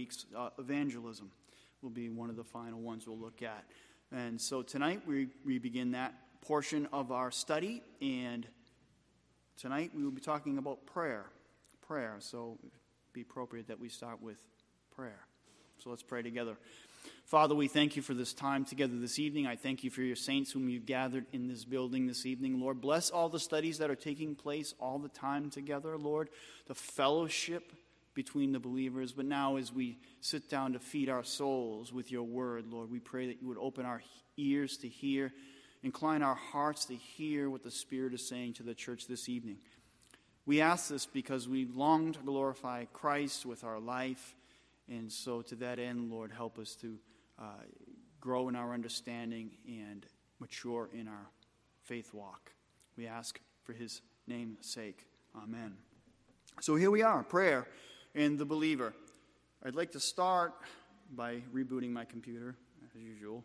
weeks. Evangelism will be one of the final ones we'll look at. And so tonight we begin that portion of our study, and tonight we will be talking about prayer. So it'd be appropriate that we start with prayer. So let's pray together. Father, we thank you for this time together this evening. I thank you for your saints whom you've gathered in this building this evening. Lord, bless all the studies that are taking place all the time together, Lord, the fellowship between the believers. But now as we sit down to feed our souls with your word, Lord, we pray that you would open our ears to hear, incline our hearts to hear what the Spirit is saying to the church this evening. We ask this because we long to glorify Christ with our life. And so to that end, Lord, help us to grow in our understanding and mature in our faith walk. We ask for his name's sake. Amen. So here we are, prayer and the believer. I'd like to start by rebooting my computer, as usual.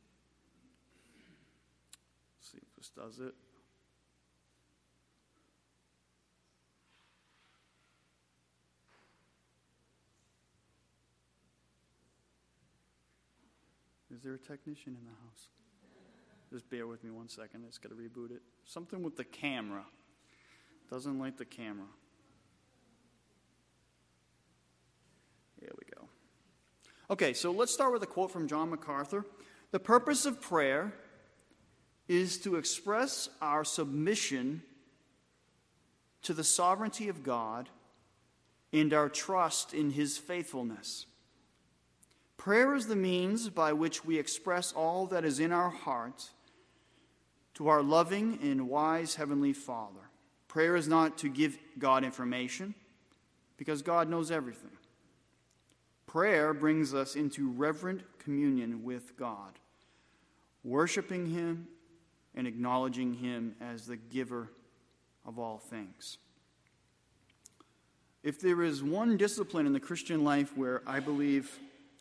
Let's see if this does it. Is there a technician in the house? Just bear with me 1 second. I just got to reboot it. Something with the camera. Doesn't like the camera. There we go. Okay, so let's start with a quote from John MacArthur. The purpose of prayer is to express our submission to the sovereignty of God and our trust in his faithfulness. Prayer is the means by which we express all that is in our hearts to our loving and wise Heavenly Father. Prayer is not to give God information, because God knows everything. Prayer brings us into reverent communion with God, worshiping him and acknowledging him as the giver of all things. If there is one discipline in the Christian life where I believe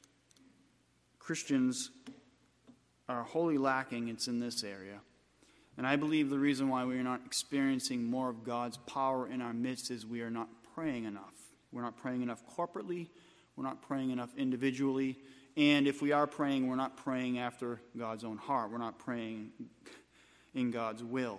Christians are wholly lacking, it's in this area. And I believe the reason why we are not experiencing more of God's power in our midst is we are not praying enough. We're not praying enough corporately. We're not praying enough individually. And if we are praying, we're not praying after God's own heart. We're not praying in God's will.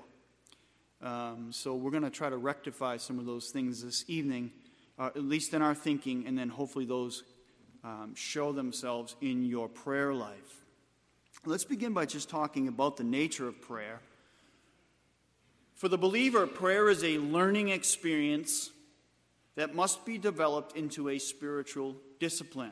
So we're going to try to rectify some of those things this evening, at least in our thinking, and then hopefully those show themselves in your prayer life. Let's begin by just talking about the nature of prayer. For the believer, prayer is a learning experience that must be developed into a spiritual discipline.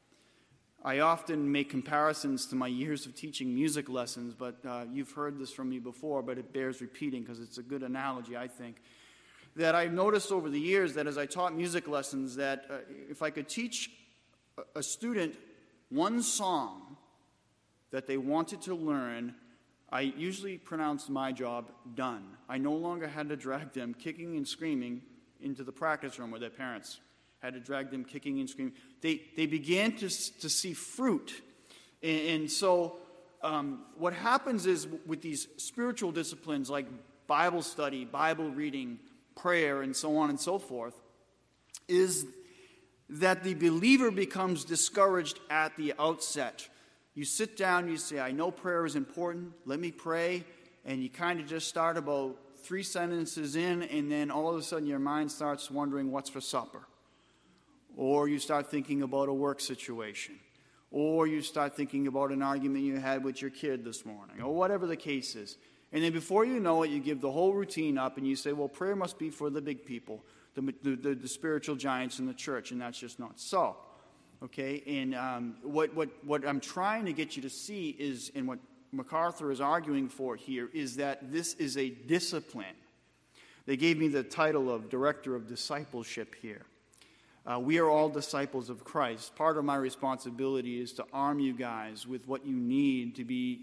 I often make comparisons to my years of teaching music lessons, but you've heard this from me before, but it bears repeating because it's a good analogy, I think. That I've noticed over the years that as I taught music lessons, that if I could teach a student one song that they wanted to learn, I usually pronounced my job done. I no longer had to drag them kicking and screaming into the practice room where their parents had to drag them kicking and screaming. They began to see fruit. And so what happens is with these spiritual disciplines like Bible study, Bible reading, prayer, and so on and so forth, is that the believer becomes discouraged at the outset. You sit down, you say, I know prayer is important, let me pray, and you kind of just start about 3 sentences in, and then all of a sudden your mind starts wondering what's for supper. Or you start thinking about a work situation. Or you start thinking about an argument you had with your kid this morning, or whatever the case is. And then before you know it, you give the whole routine up, and you say, well, prayer must be for the big people, the spiritual giants in the church, and that's just not so. Okay? And what I'm trying to get you to see is, and what MacArthur is arguing for here, is that this is a discipline. They gave me the title of Director of Discipleship here. We are all disciples of Christ. Part of my responsibility is to arm you guys with what you need to be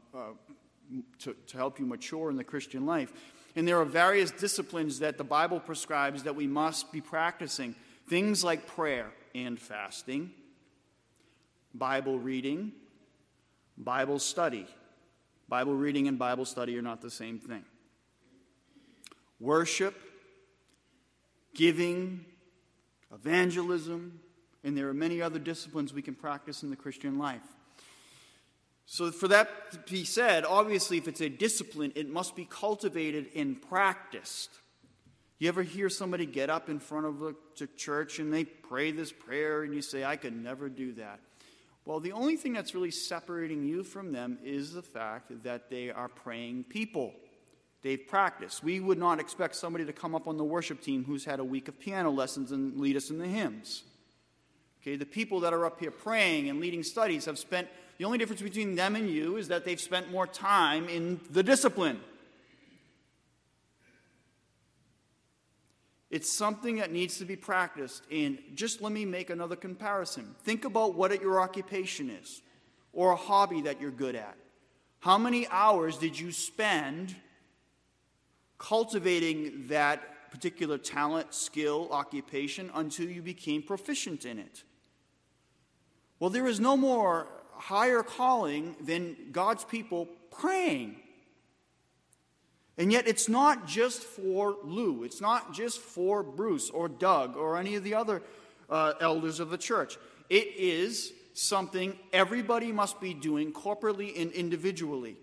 to help you mature in the Christian life. And there are various disciplines that the Bible prescribes that we must be practicing. Things like prayer and fasting, Bible reading, Bible study. Bible reading and Bible study are not the same thing. Worship, giving, evangelism, And there are many other disciplines we can practice in the Christian life. So for that to be said, obviously if it's a discipline, it must be cultivated and practiced. You ever hear somebody get up in front of the church and they pray this prayer and you say, I could never do that? Well, the only thing that's really separating you from them is the fact that they are praying people. They've practiced. We would not expect somebody to come up on the worship team who's had a week of piano lessons and lead us in the hymns. Okay, the people that are up here praying and leading studies have spent, the only difference between them and you is that they've spent more time in the discipline. It's something that needs to be practiced. And just let me make another comparison. Think about what your occupation is, or a hobby that you're good at. How many hours did you spend cultivating that particular talent, skill, occupation until you became proficient in it? Well, there is no more higher calling than God's people praying. And yet it's not just for Lou. It's not just for Bruce or Doug or any of the other elders of the church. It is something everybody must be doing corporately and individually.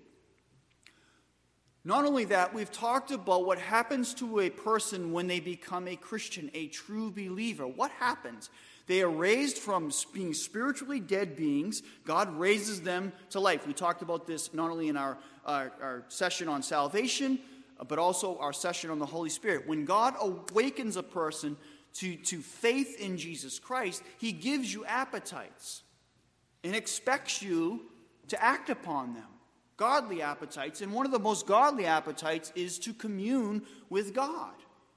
Not only that, we've talked about what happens to a person when they become a Christian, a true believer. What happens? They are raised from being spiritually dead beings. God raises them to life. We talked about this not only in our session on salvation, but also our session on the Holy Spirit. When God awakens a person to faith in Jesus Christ, he gives you appetites and expects you to act upon them. Godly appetites. And one of the most godly appetites is to commune with God.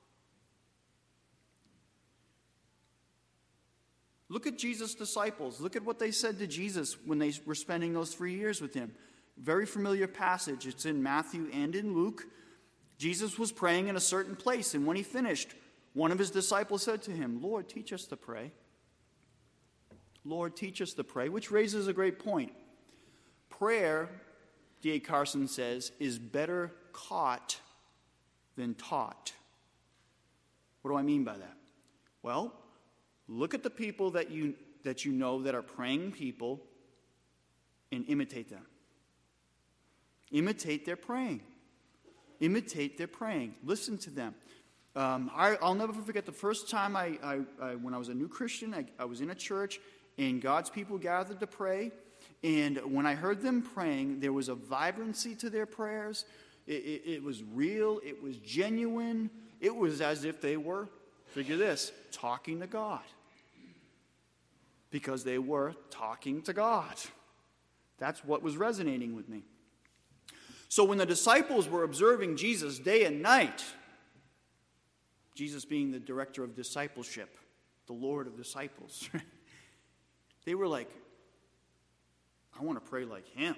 Look at Jesus' disciples. Look at what they said to Jesus when they were spending those 3 years with him. Very familiar passage. It's in Matthew and in Luke. Jesus was praying in a certain place, and when he finished, one of his disciples said to him, Lord, teach us to pray. Lord, teach us to pray, which raises a great point. Prayer, D.A. Carson says, is better caught than taught. What do I mean by that? Well, look at the people that you know that are praying people and imitate them. Imitate their praying. Imitate their praying. Listen to them. I'll never forget the first time when I was a new Christian, I was in a church and God's people gathered to pray. And when I heard them praying, there was a vibrancy to their prayers. It was real. It was genuine. It was as if they were, figure this, talking to God. Because they were talking to God. That's what was resonating with me. So when the disciples were observing Jesus day and night, Jesus being the director of discipleship, the Lord of disciples, they were like, I want to pray like him.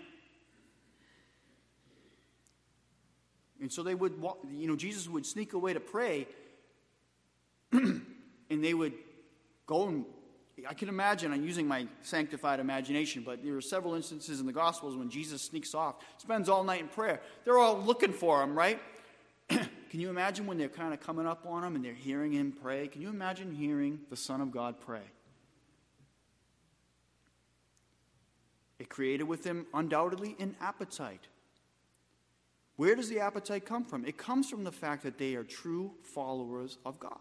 And so they would, Jesus would sneak away to pray, and they would go and, I can imagine, I'm using my sanctified imagination, but there are several instances in the Gospels when Jesus sneaks off, spends all night in prayer. They're all looking for him, right? Can you imagine when they're kind of coming up on him and they're hearing him pray? Can you imagine hearing the Son of God pray? It created with them undoubtedly an appetite. Where does the appetite come from? It comes from the fact that they are true followers of God.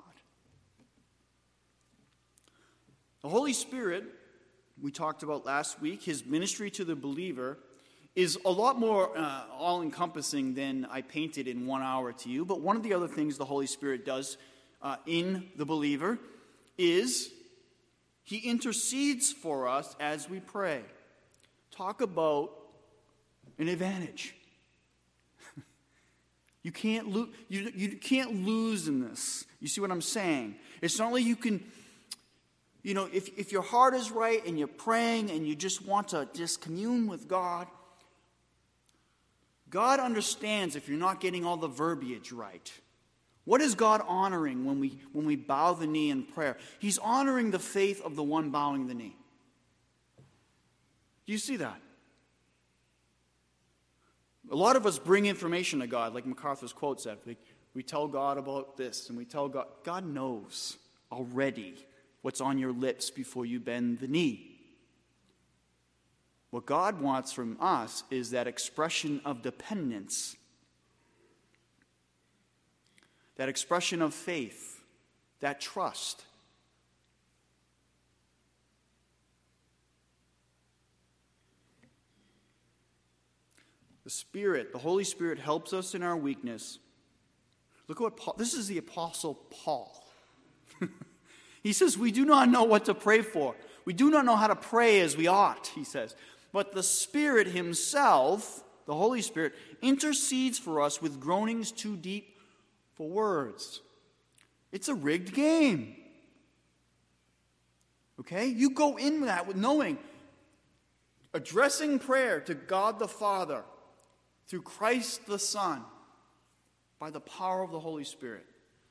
The Holy Spirit, we talked about last week, his ministry to the believer is a lot more all-encompassing than I painted in 1 hour to you. But one of the other things the Holy Spirit does in the believer is he intercedes for us as we pray. Talk about an advantage. You can't lose in this. You see what I'm saying? It's not like you can... if your heart is right and you're praying and you just want to just commune with God, God understands if you're not getting all the verbiage right. What is God honoring when we bow the knee in prayer? He's honoring the faith of the one bowing the knee. Do you see that? A lot of us bring information to God, like MacArthur's quote said. We tell God about this, and we tell God. God knows already what's on your lips before you bend the knee. What God wants from us is that expression of dependence, that expression of faith, that trust. The Spirit, the Holy Spirit, helps us in our weakness. Look at what Paul, this is the Apostle Paul. He says, we do not know what to pray for. We do not know how to pray as we ought, he says. But the Spirit himself, the Holy Spirit, intercedes for us with groanings too deep for words. It's a rigged game. Okay? You go in with that with knowing, addressing prayer to God the Father through Christ the Son by the power of the Holy Spirit.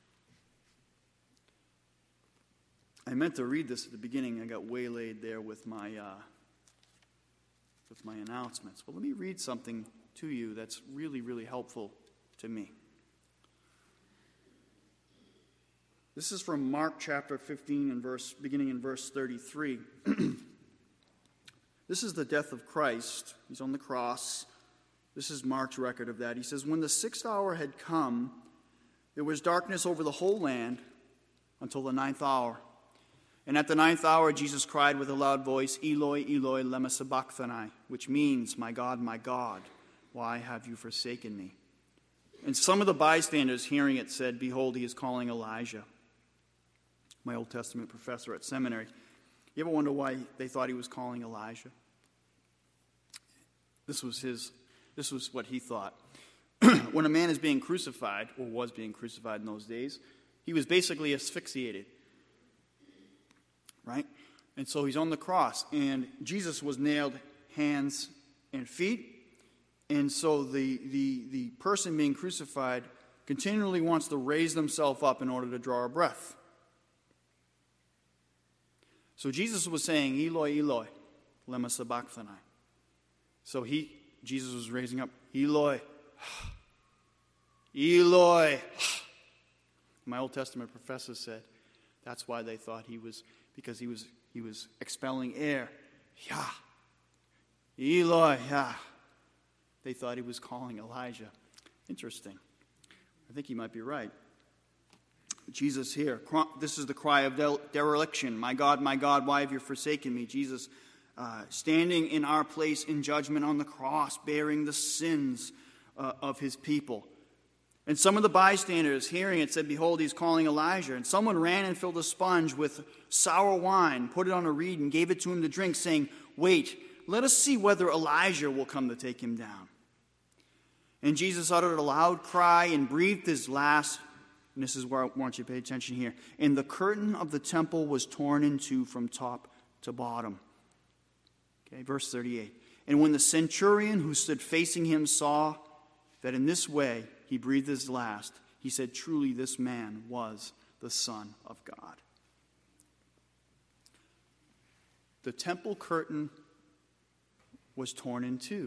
I meant to read this at the beginning. I got waylaid there with my announcements. But let me read something to you that's really, really helpful to me. This is from Mark chapter 15 and beginning in verse 33. This is the death of Christ. He's on the cross. This is Mark's record of that. He says, when the 6th hour had come, there was darkness over the whole land until the 9th hour. And at the 9th hour, Jesus cried with a loud voice, Eloi, Eloi, lema sabachthani, which means, my God, why have you forsaken me? And some of the bystanders hearing it said, behold, he is calling Elijah. My Old Testament professor at seminary. You ever wonder why they thought he was calling Elijah? This was what he thought. When a man is being crucified, or was being crucified in those days, he was basically asphyxiated. Right? And so he's on the cross, and Jesus was nailed hands and feet. And so the person being crucified continually wants to raise themselves up in order to draw a breath. So Jesus was saying, Eloi, Eloi, lema sabachthani. So Jesus was raising up, Eloi, Eloi. My Old Testament professor said that's why they thought he was, because he was expelling air. Yah. Eloi, Yah. They thought he was calling Elijah. Interesting. I think he might be right. Jesus here, this is the cry of dereliction. My God, why have you forsaken me? Jesus standing in our place in judgment on the cross, bearing the sins of his people. And some of the bystanders hearing it said, behold, he's calling Elijah. And someone ran and filled a sponge with sour wine, put it on a reed, and gave it to him to drink, saying, wait, let us see whether Elijah will come to take him down. And Jesus uttered a loud cry and breathed his last. And this is where I want you to pay attention here. And the curtain of the temple was torn in two from top to bottom. Okay, verse 38. And when the centurion who stood facing him saw that in this way he breathed his last, he said, truly this man was the Son of God. The temple curtain was torn in two.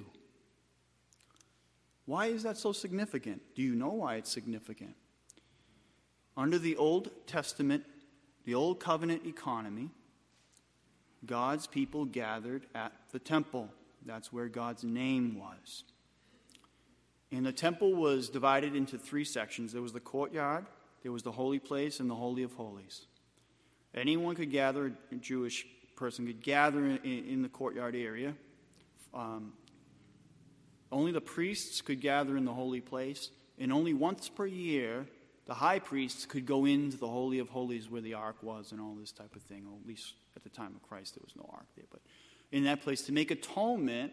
Why is that so significant? Do you know why it's significant? Under the Old Testament, the Old Covenant economy, God's people gathered at the temple. That's where God's name was. And the temple was divided into three sections. There was the courtyard, there was the holy place, and the Holy of Holies. Anyone could gather, a Jewish person could gather in the courtyard area. Only the priests could gather in the holy place, and only once per year the high priests could go into the Holy of Holies where the ark was and all this type of thing. Or at least at the time of Christ there was no ark there. But in that place to make atonement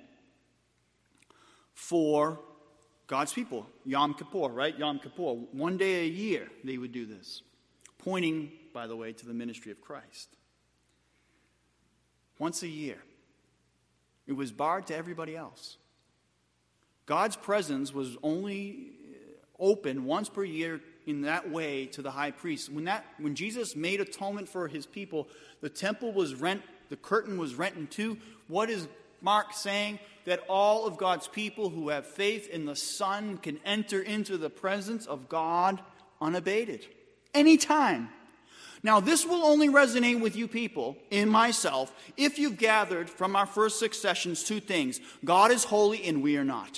for God's people. Yom Kippur, right? Yom Kippur. One day a year they would do this. Pointing, by the way, to the ministry of Christ. Once a year. It was barred to everybody else. God's presence was only open once per year in that way to the high priest. When Jesus made atonement for his people, the temple was rent, the curtain was rent in two. What is Mark saying? That all of God's people who have faith in the Son can enter into the presence of God unabated. Anytime. Now, this will only resonate with you people, in myself, if you've gathered from our first 6 sessions 2 things. God is holy and we are not.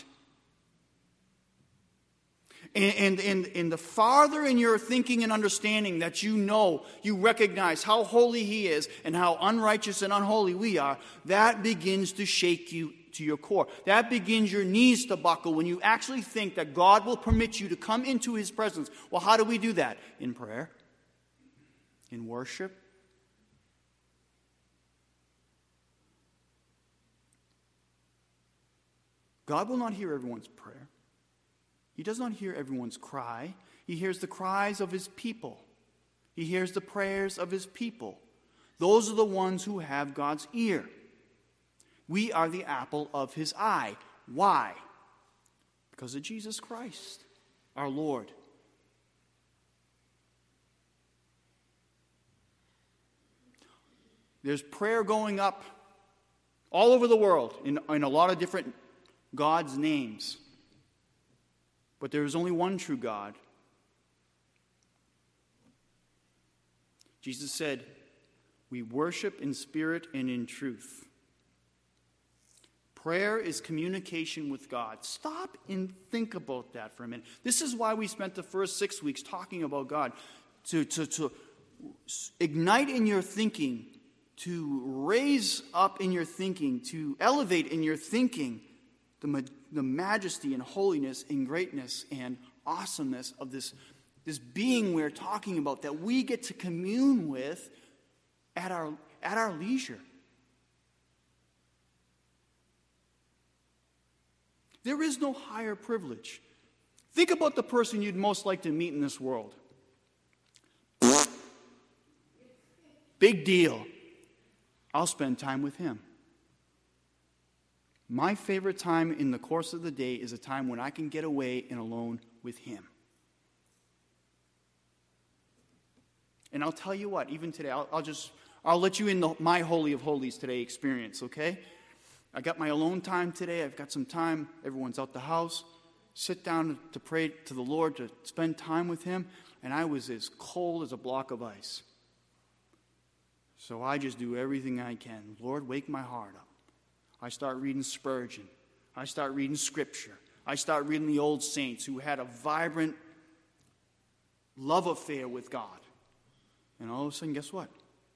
And the farther in your thinking and understanding that you recognize how holy He is and how unrighteous and unholy we are, that begins to shake you to your core. That begins your knees to buckle when you actually think that God will permit you to come into His presence. Well, how do we do that? In prayer, in worship. God will not hear everyone's prayer. He does not hear everyone's cry. He hears the cries of His people. He hears the prayers of His people. Those are the ones who have God's ear. We are the apple of His eye. Why? Because of Jesus Christ, our Lord. There's prayer going up all over the world in a lot of different God's names. But there is only one true God. Jesus said, we worship in spirit and in truth. Prayer is communication with God. Stop and think about that for a minute. This is why we spent the first 6 weeks talking about God. To ignite in your thinking, to raise up in your thinking, to elevate in your thinking the majesty and holiness and greatness and awesomeness of this being we're talking about that we get to commune with at our leisure. There is no higher privilege. Think about the person you'd most like to meet in this world. Big deal. I'll spend time with him. My favorite time in the course of the day is a time when I can get away and alone with Him. And I'll tell you what, even today, I'll let you in my Holy of Holies today experience, okay? I got my alone time today. I've got some time. Everyone's out the house. Sit down to pray to the Lord, to spend time with Him. And I was as cold as a block of ice. So I just do everything I can. Lord, wake my heart up. I start reading Spurgeon. I start reading Scripture. I start reading the old saints who had a vibrant love affair with God. And all of a sudden, guess what?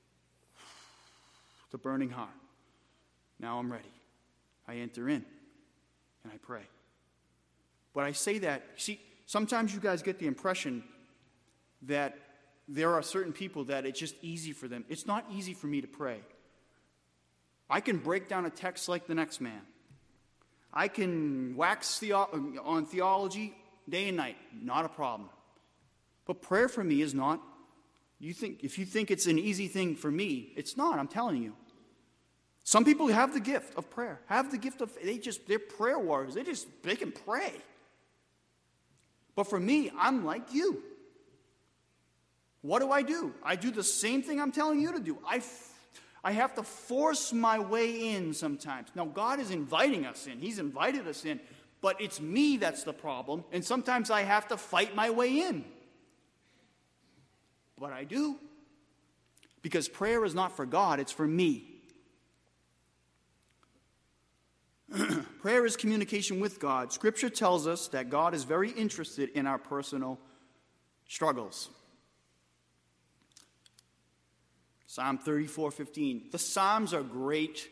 The burning heart. Now I'm ready. I enter in and I pray. But I say that, see, sometimes you guys get the impression that there are certain people that it's just easy for them. It's not easy for me to pray. I can break down a text like the next man. I can wax on theology day and night. Not a problem. But prayer for me is not. If you think it's an easy thing for me, it's not, I'm telling you. Some people have the gift of prayer. Have the gift of, they're prayer warriors. They can pray. But for me, I'm like you. What do? I do the same thing I'm telling you to do. I have to force my way in sometimes. Now, God is inviting us in. He's invited us in. But it's me that's the problem. And sometimes I have to fight my way in. But I do. Because prayer is not for God, it's for me. Prayer is communication with God. Scripture tells us that God is very interested in our personal struggles. Psalm 34:15. The Psalms are great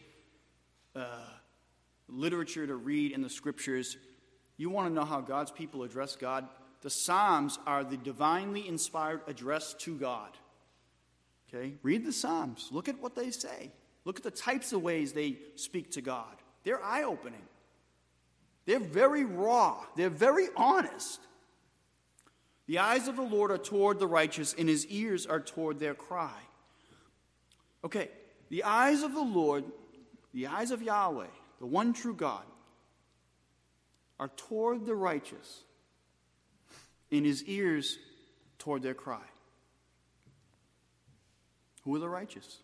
literature to read in the Scriptures. You want to know how God's people address God? The Psalms are the divinely inspired address to God. Okay? Read the Psalms. Look at what they say. Look at the types of ways they speak to God. They're eye-opening. They're very raw. They're very honest. The eyes of the Lord are toward the righteous, and His ears are toward their cry. Okay, the eyes of the Lord, the eyes of Yahweh, the one true God, are toward the righteous, and His ears toward their cry. Who are the righteous?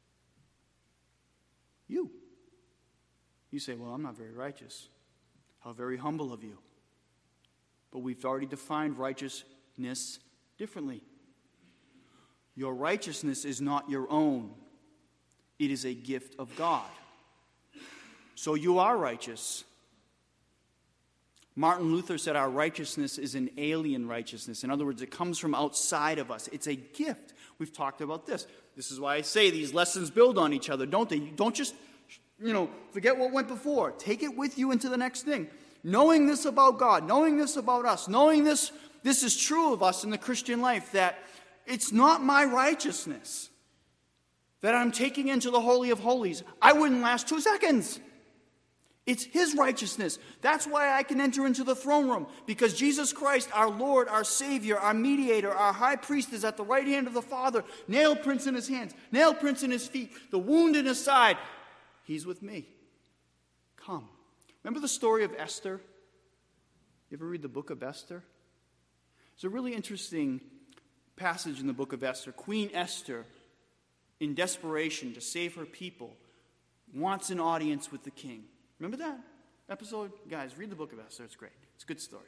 You. You say, well, I'm not very righteous. How very humble of you. But we've already defined righteousness differently. Your righteousness is not your own. It is a gift of God. So you are righteous. Martin Luther said our righteousness is an alien righteousness. In other words, it comes from outside of us. It's a gift. We've talked about this. This is why I say these lessons build on each other, don't they? Don't just, forget what went before. Take it with you into the next thing. Knowing this about God, knowing this about us, knowing this is true of us in the Christian life, that it's not my righteousness that I'm taking into the Holy of Holies. I wouldn't last 2 seconds. It's His righteousness. That's why I can enter into the throne room, because Jesus Christ, our Lord, our Savior, our mediator, our high priest, is at the right hand of the Father, nail prints in His hands, nail prints in His feet, the wound in His side. He's with me. Come. Remember the story of Esther? You ever read the book of Esther? It's a really interesting passage in the book of Esther. Queen Esther, in desperation to save her people, wants an audience with the king. Remember that episode? Guys, read the book of Esther. It's great. It's a good story.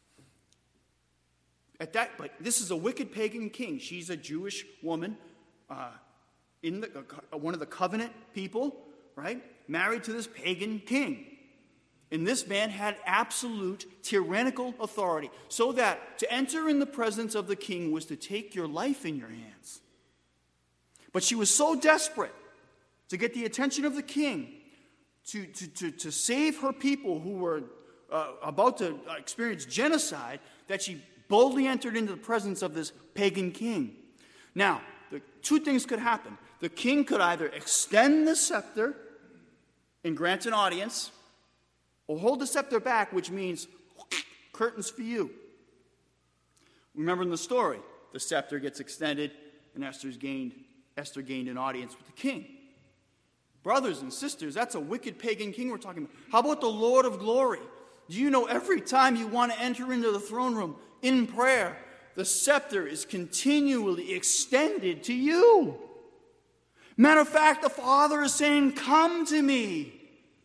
But this is a wicked pagan king. She's a Jewish woman, one of the covenant people, right? Married to this pagan king. And this man had absolute tyrannical authority, so that to enter in the presence of the king was to take your life in your hands. But she was so desperate to get the attention of the king, to save her people who were about to experience genocide, that she boldly entered into the presence of this pagan king. Now, two things could happen. The king could either extend the scepter and grant an audience, or hold the scepter back, which means curtains for you. Remember in the story, the scepter gets extended, and Esther gained an audience with the king. Brothers and sisters, that's a wicked pagan king we're talking about. How about the Lord of glory? Do you know every time you want to enter into the throne room in prayer, the scepter is continually extended to you? Matter of fact, the Father is saying, come to me.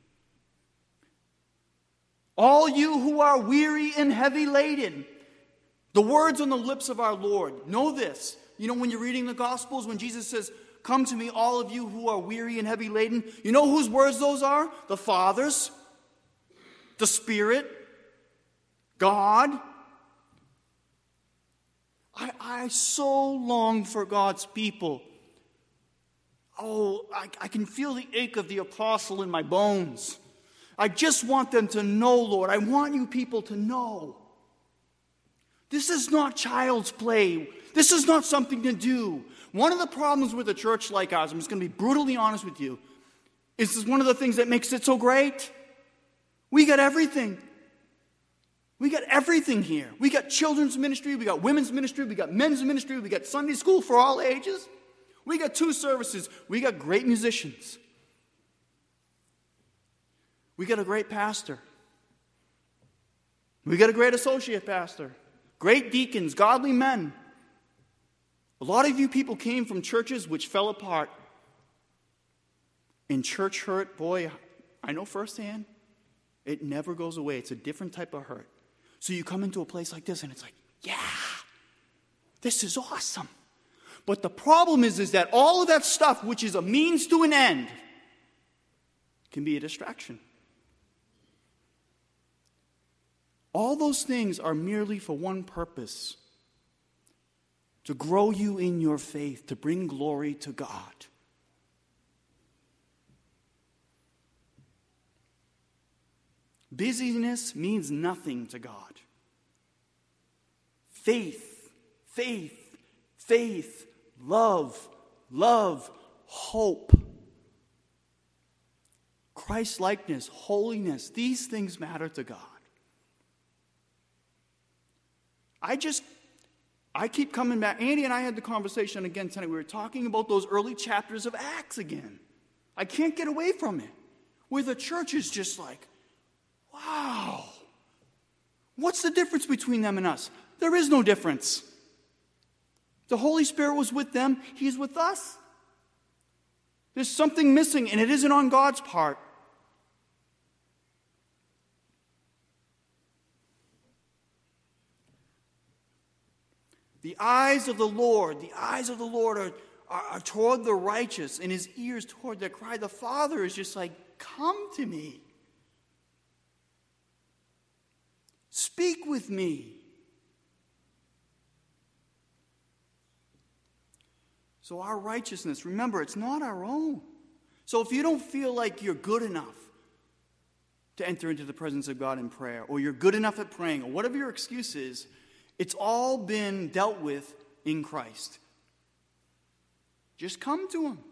All you who are weary and heavy laden. The words on the lips of our Lord. Know this. When you're reading the Gospels, when Jesus says, come to me, all of you who are weary and heavy laden. You know whose words those are? The Father's, the Spirit, God. I so long for God's people. Oh, I can feel the ache of the apostle in my bones. I just want them to know, Lord. I want you people to know. This is not child's play. This is not something to do. One of the problems with a church like ours, I'm just going to be brutally honest with you, is this one of the things that makes it so great. We got everything. We got everything here. We got children's ministry, we got women's ministry, we got men's ministry, we got Sunday school for all ages. We got 2 services. We got great musicians. We got a great pastor. We got a great associate pastor. Great deacons, godly men. A lot of you people came from churches which fell apart. And church hurt, boy, I know firsthand, it never goes away. It's a different type of hurt. So you come into a place like this and it's like, yeah, this is awesome. But the problem is that all of that stuff, which is a means to an end, can be a distraction. All those things are merely for one purpose: to grow you in your faith, to bring glory to God. Busyness means nothing to God. Faith, faith, faith, love, love, hope, Christ-likeness, holiness, these things matter to God. I keep coming back. Andy and I had the conversation again tonight. We were talking about those early chapters of Acts again. I can't get away from it. Where the church is just like, wow. What's the difference between them and us? There is no difference. The Holy Spirit was with them. He's with us. There's something missing, and it isn't on God's part. The eyes of the Lord are toward the righteous, and his ears toward their cry. The Father is just like, come to me. Speak with me. So our righteousness, remember, it's not our own. So if you don't feel like you're good enough to enter into the presence of God in prayer, or you're good enough at praying, or whatever your excuse is, it's all been dealt with in Christ. Just come to him.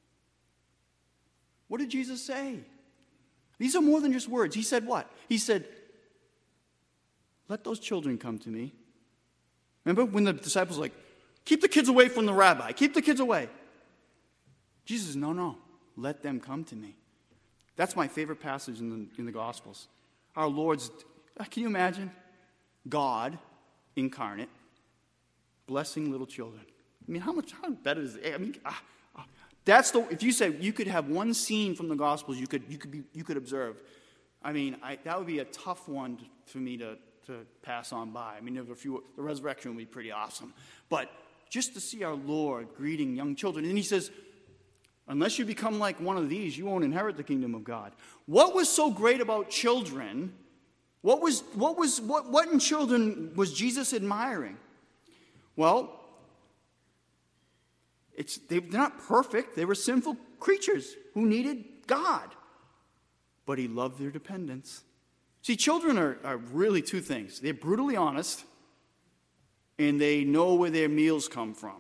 What did Jesus say? These are more than just words. He said what? He said, let those children come to me. Remember when the disciples were like, keep the kids away from the rabbi. Keep the kids away. Jesus says, no. Let them come to me. That's my favorite passage in the Gospels. Our Lord's, can you imagine? God incarnate, blessing little children. I mean, how better is it? I mean, that's the. If you say you could have one scene from the Gospels, you could observe. I mean, that would be a tough one for me to pass on by. I mean, the resurrection would be pretty awesome, but just to see our Lord greeting young children, and he says, unless you become like one of these, you won't inherit the kingdom of God. What was so great about children? What in children was Jesus admiring? Well, they're not perfect. They were sinful creatures who needed God. But he loved their dependence. See, children are really two things. They're brutally honest, and they know where their meals come from.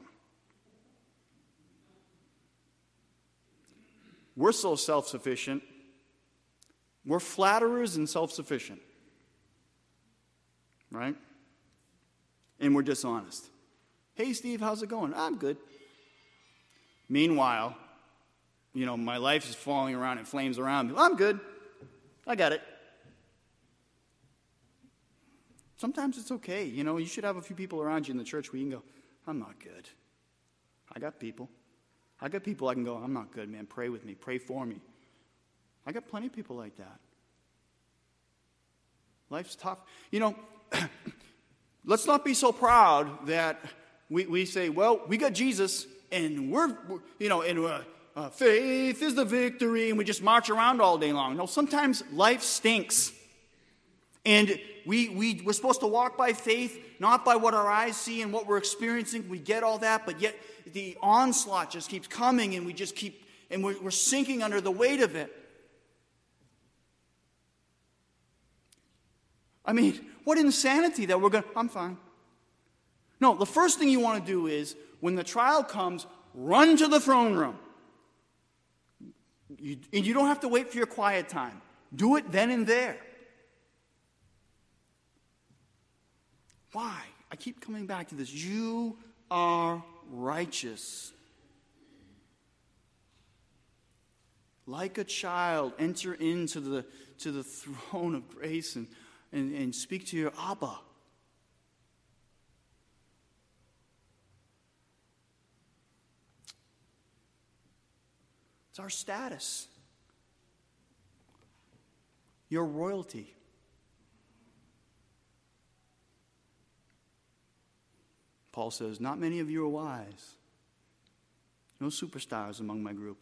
We're so self-sufficient. We're flatterers and self-sufficient. Right? And we're dishonest. Hey, Steve, how's it going? I'm good. Meanwhile, my life is falling around in flames around me. I'm good. I got it. Sometimes it's okay. You should have a few people around you in the church where you can go, I'm not good. I got people I can go, I'm not good, man. Pray with me. Pray for me. I got plenty of people like that. Life's tough. Let's not be so proud that we say, well, we got Jesus, and faith is the victory, and we just march around all day long. No, sometimes life stinks. And we're supposed to walk by faith, not by what our eyes see and what we're experiencing. We get all that, but yet the onslaught just keeps coming, and we're sinking under the weight of it. I mean, what insanity that I'm fine. No, the first thing you want to do is, when the trial comes, run to the throne room. And you don't have to wait for your quiet time. Do it then and there. Why? I keep coming back to this. You are righteous. Like a child, enter into the throne of grace and speak to your Abba. It's our status. Your royalty. Paul says, not many of you are wise. No superstars among my group.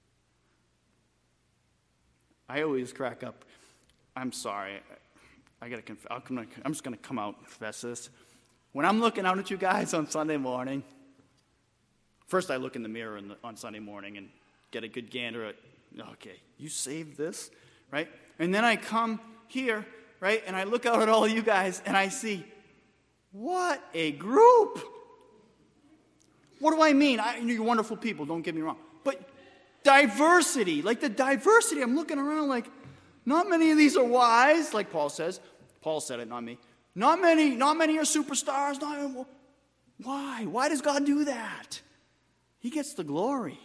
I always crack up. I'm sorry. I'm just going to come out and confess this. When I'm looking out at you guys on Sunday morning, first I look in the mirror on Sunday morning and get a good gander at, okay, you saved this, right? And then I come here, right, and I look out at all of you guys and I see, what a group! What do I mean? You're wonderful people, don't get me wrong. But diversity, I'm looking around like, not many of these are wise, like Paul says. Paul said it, not me. Not many are superstars. Why? Why does God do that? He gets the glory.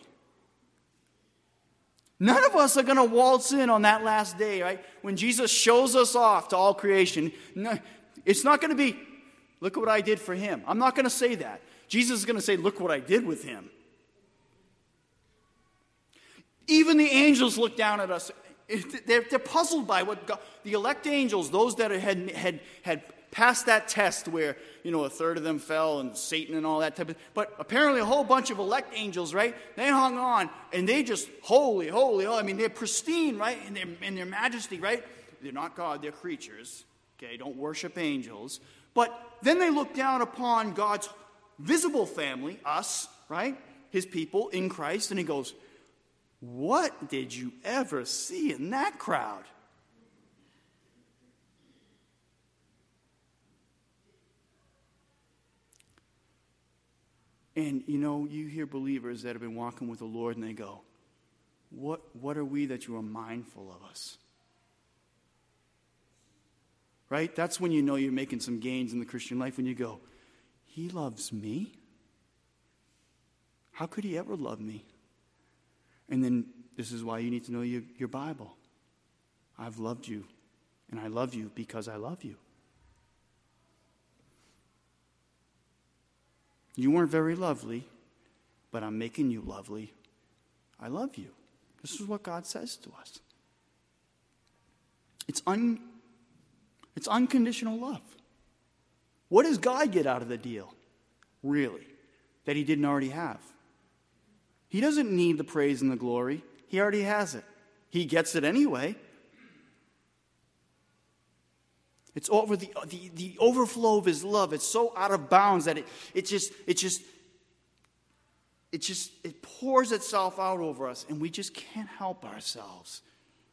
None of us are going to waltz in on that last day, right? When Jesus shows us off to all creation. No, it's not going to be, look at what I did for him. I'm not going to say that. Jesus is going to say, look what I did with him. Even the angels look down at us They're puzzled by what God, the elect angels, those that had passed that test where, a third of them fell and Satan and all that type of, but apparently a whole bunch of elect angels, right? They hung on and they just holy, holy, holy. I mean, they're pristine, right? In their majesty, right? They're not God, they're creatures. Okay, don't worship angels. But then they look down upon God's visible family, us, right? His people in Christ, and he goes, what did you ever see in that crowd? And you hear believers that have been walking with the Lord and they go, what are we that you are mindful of us? Right? That's when you know you're making some gains in the Christian life, when you go, he loves me? How could he ever love me? And then this is why you need to know your Bible. I've loved you, and I love you because I love you. You weren't very lovely, but I'm making you lovely. I love you. This is what God says to us. It's unconditional love. What does God get out of the deal, really, that he didn't already have? He doesn't need the praise and the glory. He already has it. He gets it anyway. It's over the overflow of his love. It's so out of bounds that it pours itself out over us, and we just can't help ourselves.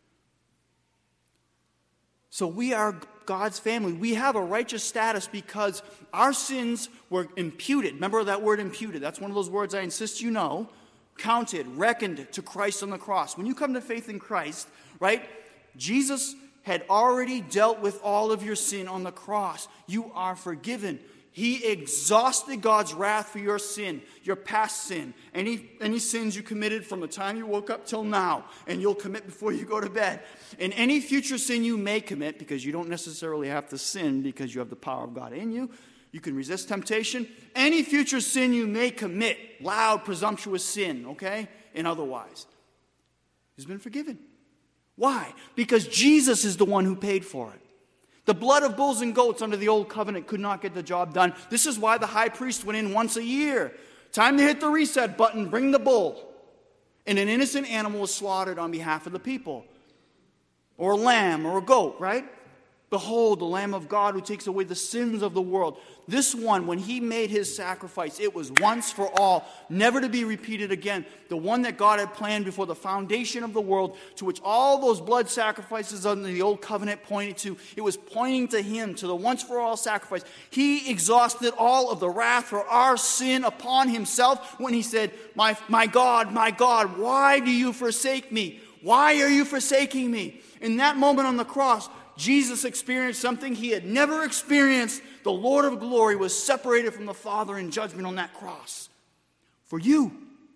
So we are God's family. We have a righteous status because our sins were imputed. Remember that word imputed? That's one of those words I insist you know. Counted, reckoned to Christ on the cross. When you come to faith in Christ, right, Jesus had already dealt with all of your sin on the cross. You are forgiven. He exhausted God's wrath for your sin, your past sin, any sins you committed from the time you woke up till now, and you'll commit before you go to bed. And any future sin you may commit, because you don't necessarily have to sin because you have the power of God in you. You can resist temptation. Any future sin you may commit, loud, presumptuous sin, okay, and otherwise, has been forgiven. Why? Because Jesus is the one who paid for it. The blood of bulls and goats under the old covenant could not get the job done. This is why the high priest went in once a year. Time to hit the reset button, bring the bull. And an innocent animal was slaughtered on behalf of the people. Or a lamb or a goat, right? Behold, the Lamb of God who takes away the sins of the world. This one, when he made his sacrifice, it was once for all, never to be repeated again. The one that God had planned before the foundation of the world, to which all those blood sacrifices under the old covenant pointed to. It was pointing to him, to the once for all sacrifice. He exhausted all of the wrath for our sin upon himself when he said, my God, why do you forsake me? Why are you forsaking me? In that moment on the cross, Jesus experienced something he had never experienced. The Lord of glory was separated from the Father in judgment on that cross. For you.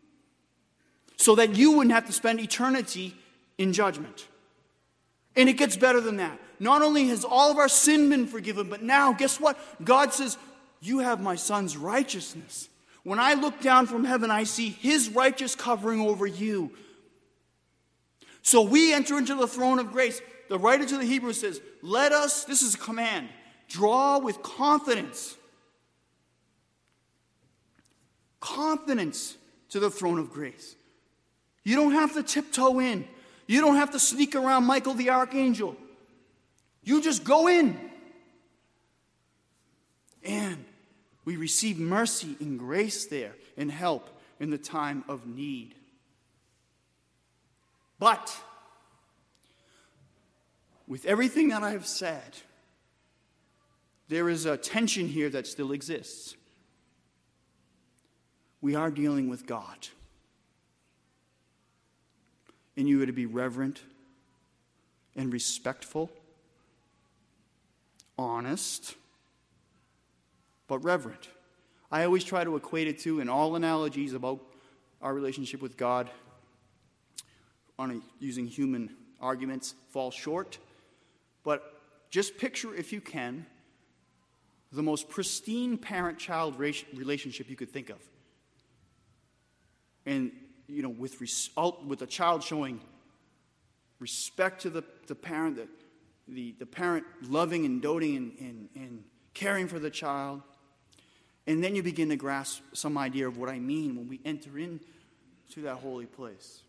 So that you wouldn't have to spend eternity in judgment. And it gets better than that. Not only has all of our sin been forgiven, but now, guess what? God says, you have my Son's righteousness. When I look down from heaven, I see his righteous covering over you. So we enter into the throne of grace. The writer to the Hebrews says, let us, this is a command, draw with confidence. Confidence to the throne of grace. You don't have to tiptoe in. You don't have to sneak around Michael the archangel. You just go in. And we receive mercy and grace there and help in the time of need. But with everything that I have said, there is a tension here that still exists. We are dealing with God. And you are to be reverent and respectful, honest, but reverent. I always try to equate it to, in all analogies about our relationship with God, using human arguments, fall short. But just picture, if you can, the most pristine parent-child relationship you could think of. And, with a child showing respect to the parent, the parent loving and doting and caring for the child. And then you begin to grasp some idea of what I mean when we enter into that holy place.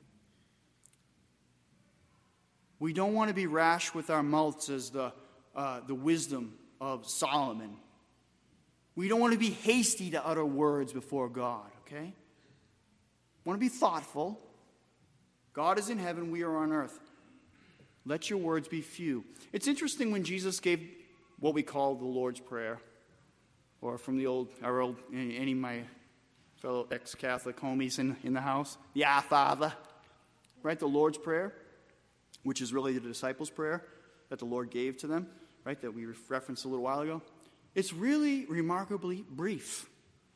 We don't want to be rash with our mouths as the wisdom of Solomon. We don't want to be hasty to utter words before God, okay? We want to be thoughtful. God is in heaven, we are on earth. Let your words be few. It's interesting when Jesus gave what we call the Lord's Prayer, or from any of my fellow ex-Catholic homies in the house, the Our Father, right? The Lord's Prayer, which is really the disciples' prayer that the Lord gave to them, right? That we referenced a little while ago. It's really remarkably brief.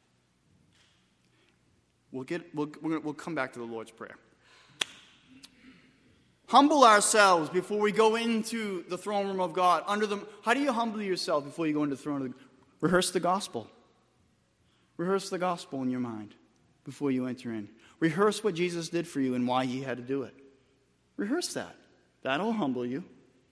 We'll come back to the Lord's Prayer. Humble ourselves before we go into the throne room of God. How do you humble yourself before you go into the throne of God? Rehearse the gospel. Rehearse the gospel in your mind before you enter in. Rehearse what Jesus did for you and why he had to do it. Rehearse that. That'll humble you.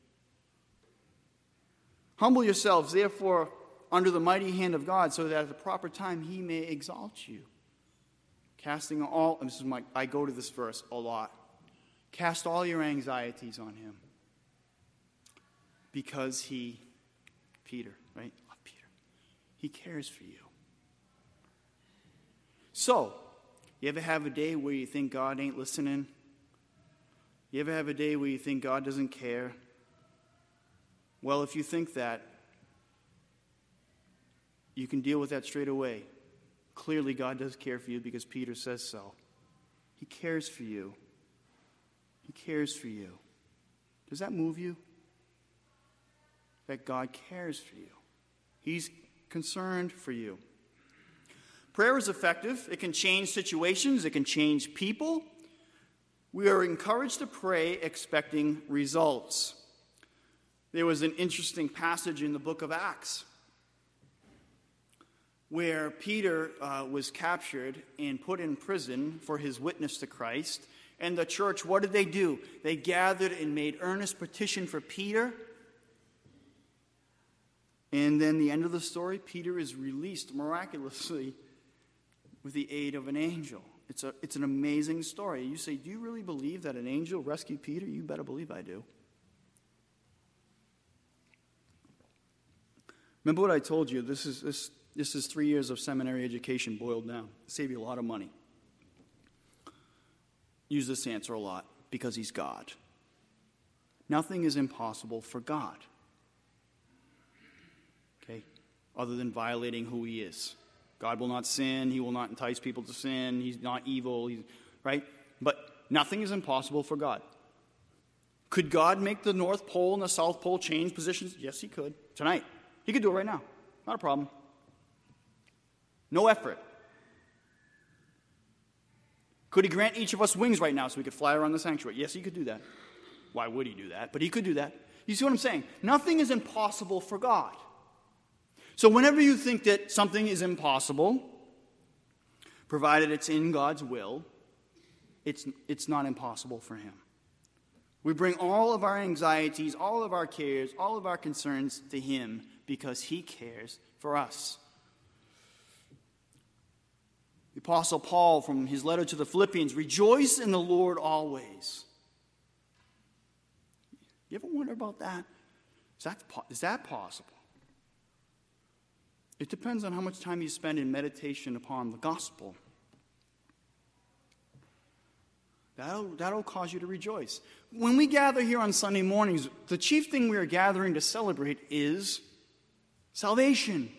Humble yourselves, therefore, under the mighty hand of God, so that at the proper time he may exalt you. Casting all, I go to this verse a lot. Cast all your anxieties on him. Because Peter, right? Peter. He cares for you. So, you ever have a day where you think God ain't listening? You ever have a day where you think God doesn't care? Well, if you think that, you can deal with that straight away. Clearly, God does care for you because Peter says so. He cares for you. He cares for you. Does that move you? That God cares for you. He's concerned for you. Prayer is effective. It can change situations. It can change people. We are encouraged to pray expecting results. There was an interesting passage in the book of Acts where Peter was captured and put in prison for his witness to Christ. And the church, what did they do? They gathered and made earnest petition for Peter. And then the end of the story, Peter is released miraculously with the aid of an angel. It's an amazing story. You say, do you really believe that an angel rescued Peter? You better believe I do. Remember what I told you? This is 3 years of seminary education boiled down. Save you a lot of money. Use this answer a lot, because he's God. Nothing is impossible for God. Okay? Other than violating who he is. God will not sin. He will not entice people to sin. He's not evil. Right? But nothing is impossible for God. Could God make the North Pole and the South Pole change positions? Yes, he could. Tonight. He could do it right now. Not a problem. No effort. Could he grant each of us wings right now so we could fly around the sanctuary? Yes, he could do that. Why would he do that? But he could do that. You see what I'm saying? Nothing is impossible for God. So whenever you think that something is impossible, provided it's in God's will, it's not impossible for him. We bring all of our anxieties, all of our cares, all of our concerns to him because he cares for us. The Apostle Paul, from his letter to the Philippians, rejoice in the Lord always. You ever wonder about that? Is that possible? It depends on how much time you spend in meditation upon the gospel. That'll cause you to rejoice. When we gather here on Sunday mornings, the chief thing we are gathering to celebrate is salvation.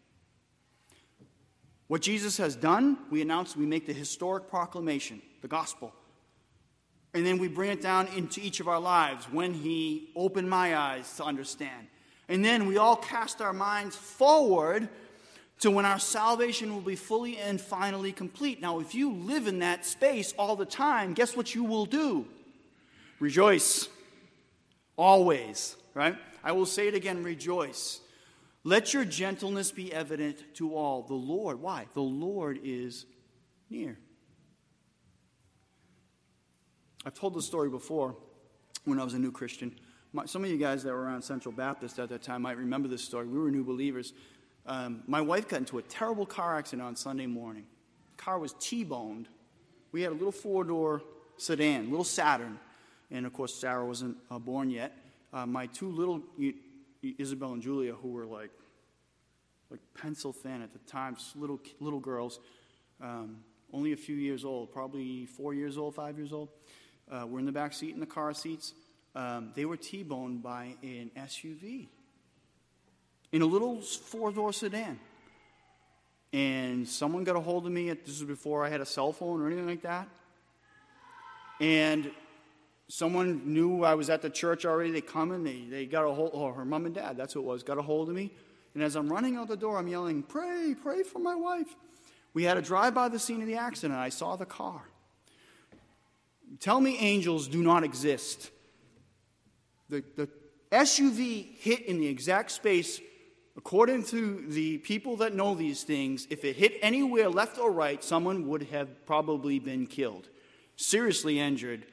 What Jesus has done, we announce, we make the historic proclamation, the gospel. And then we bring it down into each of our lives when he opened my eyes to understand. And then we all cast our minds forward to when our salvation will be fully and finally complete. Now, if you live in that space all the time, guess what you will do? Rejoice. Always, right? I will say it again, rejoice. Let your gentleness be evident to all. The Lord, why? The Lord is near. I've told the story before. when I was a new Christian. Some of you guys that were around Central Baptist at that time might remember this story. We were new believers. My wife got into a terrible car accident on Sunday morning. The car was T-boned. We had a little four-door sedan, little Saturn. And, of course, Sarah wasn't born yet. My two little, Isabel and Julia, who were like pencil thin at the time, little girls, only a few years old, probably 4 years old, 5 years old, were in the back seat in the car seats. They were T-boned by an SUV in a little four-door sedan. And someone got a hold of me. This was before I had a cell phone or anything like that. And someone knew I was at the church already. They come and they got a hold, or her mom and dad, that's what it was, got a hold of me. And as I'm running out the door, I'm yelling, pray for my wife. We had to drive by the scene of the accident. I saw the car. Tell me angels do not exist. The SUV hit in the exact space, according to the people that know these things. If it hit anywhere left or right, someone would have probably been killed. Seriously injured.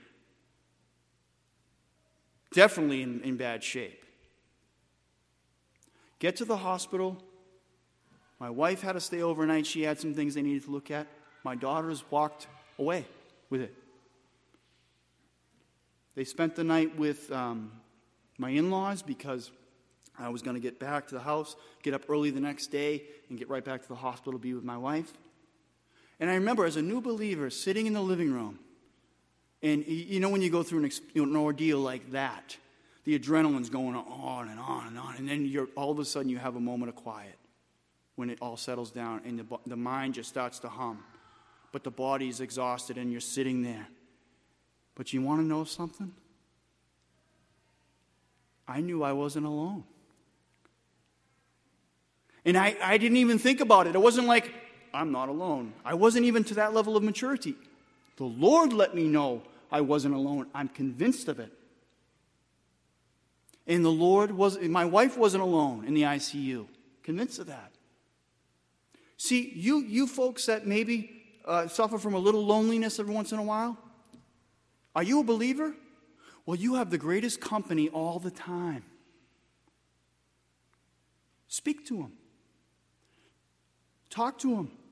Definitely in bad shape. Get to the hospital. My wife had to stay overnight. She had some things they needed to look at. My daughters walked away with it. They spent the night with my in-laws because I was going to get back to the house, get up early the next day, and get right back to the hospital to be with my wife. And I remember as a new believer sitting in the living room, and you know when you go through an ordeal like that, the adrenaline's going on and on and on, and then all of a sudden you have a moment of quiet when it all settles down and the mind just starts to hum. But the body's exhausted and you're sitting there. But you want to know something? I knew I wasn't alone. And I didn't even think about it. It wasn't like, I'm not alone. I wasn't even to that level of maturity. The Lord let me know I wasn't alone. I'm convinced of it. And my wife wasn't alone in the ICU. Convinced of that. See, you folks that maybe suffer from a little loneliness every once in a while, are you a believer? Well, you have the greatest company all the time. Speak to them. Talk to them.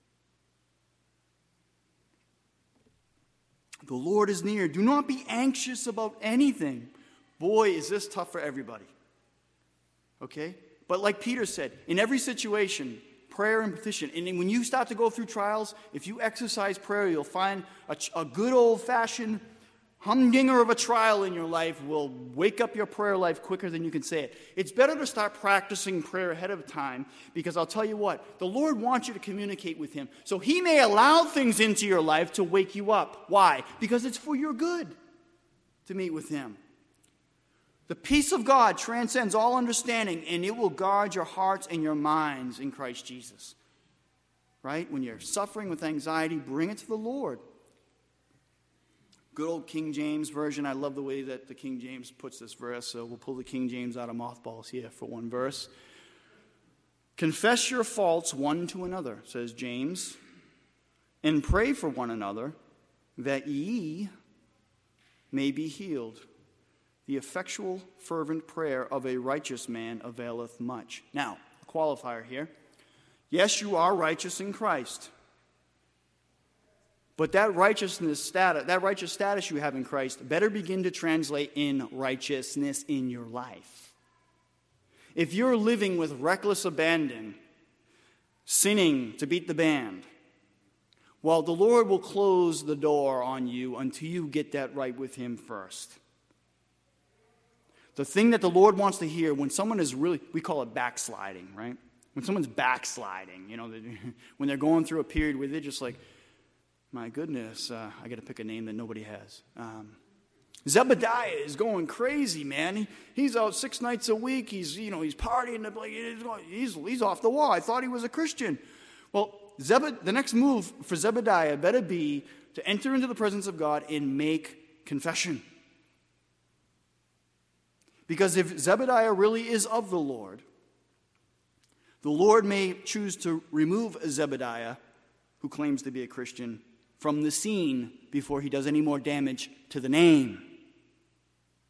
The Lord is near. Do not be anxious about anything. Boy, is this tough for everybody. Okay? But like Peter said, in every situation, prayer and petition. And when you start to go through trials, if you exercise prayer, you'll find a good old-fashioned humdinger of a trial in your life will wake up your prayer life quicker than you can say it. It's better to start practicing prayer ahead of time because I'll tell you what, the Lord wants you to communicate with Him. So He may allow things into your life to wake you up. Why? Because it's for your good to meet with Him. The peace of God transcends all understanding, and it will guard your hearts and your minds in Christ Jesus. Right? When you're suffering with anxiety, bring it to the Lord. Good old King James Version. I love the way that the King James puts this verse, so we'll pull the King James out of mothballs here for one verse. Confess your faults one to another, says James, and pray for one another that ye may be healed. The effectual, fervent prayer of a righteous man availeth much. Now, qualifier here. Yes, you are righteous in Christ. But that righteous status you have in Christ better begin to translate in righteousness in your life. If you're living with reckless abandon, sinning to beat the band, well, the Lord will close the door on you until you get that right with Him first. The thing that the Lord wants to hear when someone is really, we call it backsliding, right? When someone's backsliding, when they're going through a period where they're just like, my goodness, I got to pick a name that nobody has. Zebediah is going crazy, man. He's out 6 nights a week. He's partying. He's off the wall. I thought he was a Christian. Well, the next move for Zebediah better be to enter into the presence of God and make confession. Because if Zebediah really is of the Lord may choose to remove Zebediah, who claims to be a Christian, from the scene before he does any more damage to the name.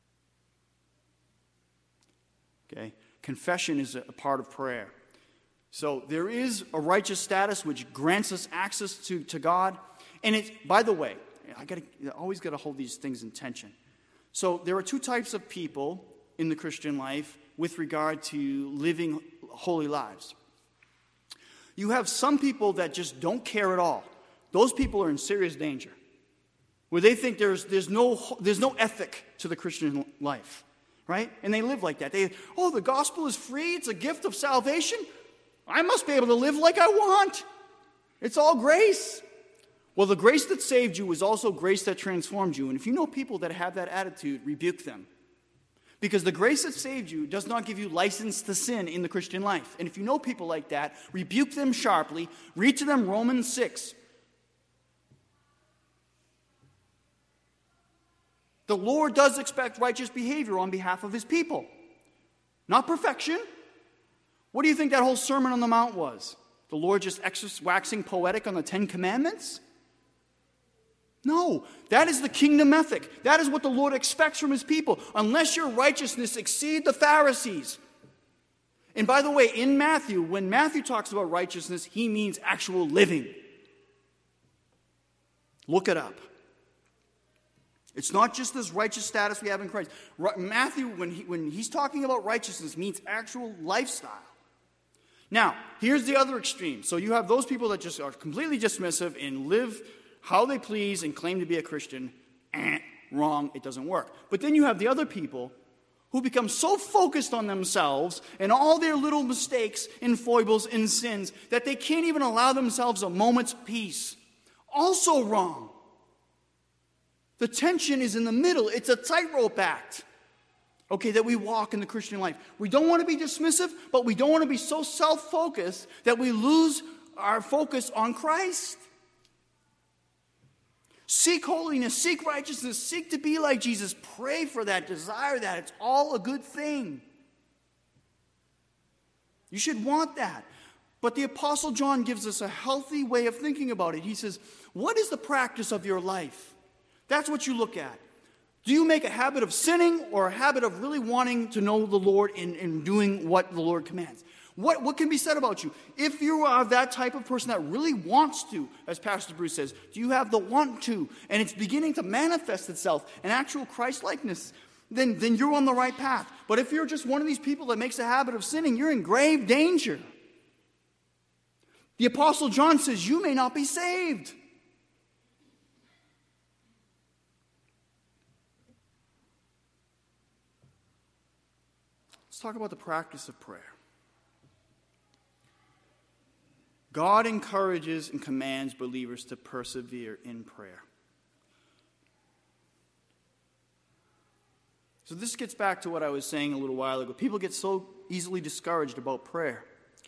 Okay? Confession is a part of prayer. So there is a righteous status which grants us access to God. And it, by the way, I always got to hold these things in tension. So there are two types of people in the Christian life with regard to living holy lives. You have some people that just don't care at all. Those people are in serious danger, where they think there's no ethic to the Christian life, right? And they live like that. The gospel is free. It's a gift of salvation. I must be able to live like I want. It's all grace. Well, the grace that saved you is also grace that transformed you. And if you know people that have that attitude, rebuke them. Because the grace that saved you does not give you license to sin in the Christian life. And if you know people like that, rebuke them sharply. Read to them Romans 6. The Lord does expect righteous behavior on behalf of his people. Not perfection. What do you think that whole Sermon on the Mount was? The Lord just waxing poetic on the Ten Commandments? No, that is the kingdom ethic. That is what the Lord expects from his people. Unless your righteousness exceed the Pharisees. And by the way, in Matthew, when Matthew talks about righteousness, he means actual living. Look it up. It's not just this righteous status we have in Christ. Matthew, when he's talking about righteousness, means actual lifestyle. Now, here's the other extreme. So you have those people that just are completely dismissive and live how they please and claim to be a Christian. Wrong, it doesn't work. But then you have the other people who become so focused on themselves and all their little mistakes and foibles and sins that they can't even allow themselves a moment's peace. Also wrong. The tension is in the middle. It's a tightrope act, okay, that we walk in the Christian life. We don't want to be dismissive, but we don't want to be so self-focused that we lose our focus on Christ. Seek holiness, seek righteousness, seek to be like Jesus. Pray for that, desire that. It's all a good thing. You should want that. But the Apostle John gives us a healthy way of thinking about it. He says, what is the practice of your life? That's what you look at. Do you make a habit of sinning or a habit of really wanting to know the Lord and doing what the Lord commands? What can be said about you? If you are that type of person that really wants to, as Pastor Bruce says, do you have the want to, and it's beginning to manifest itself in actual Christ-likeness, then you're on the right path. But if you're just one of these people that makes a habit of sinning, you're in grave danger. The Apostle John says, you may not be saved. Let's talk about the practice of prayer. God encourages and commands believers to persevere in prayer. So this gets back to what I was saying a little while ago. People get so easily discouraged about prayer.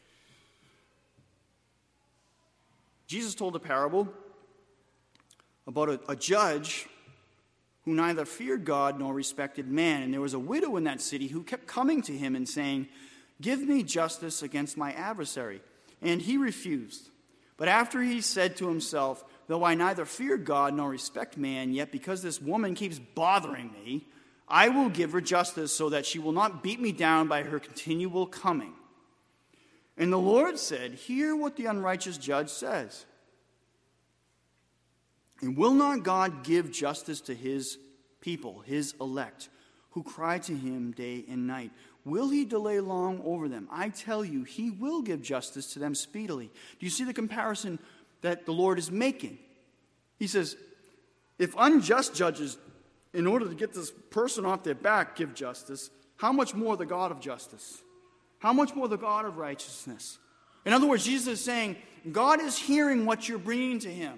Jesus told a parable about a judge who neither feared God nor respected man. And there was a widow in that city who kept coming to him and saying, "Give me justice against my adversary." And he refused. But after he said to himself, "Though I neither fear God nor respect man, yet because this woman keeps bothering me, I will give her justice so that she will not beat me down by her continual coming." And the Lord said, "Hear what the unrighteous judge says. And will not God give justice to his people, his elect, who cry to him day and night? Will he delay long over them? I tell you, he will give justice to them speedily." Do you see the comparison that the Lord is making? He says, if unjust judges, in order to get this person off their back, give justice, how much more the God of justice? How much more the God of righteousness? In other words, Jesus is saying, God is hearing what you're bringing to him.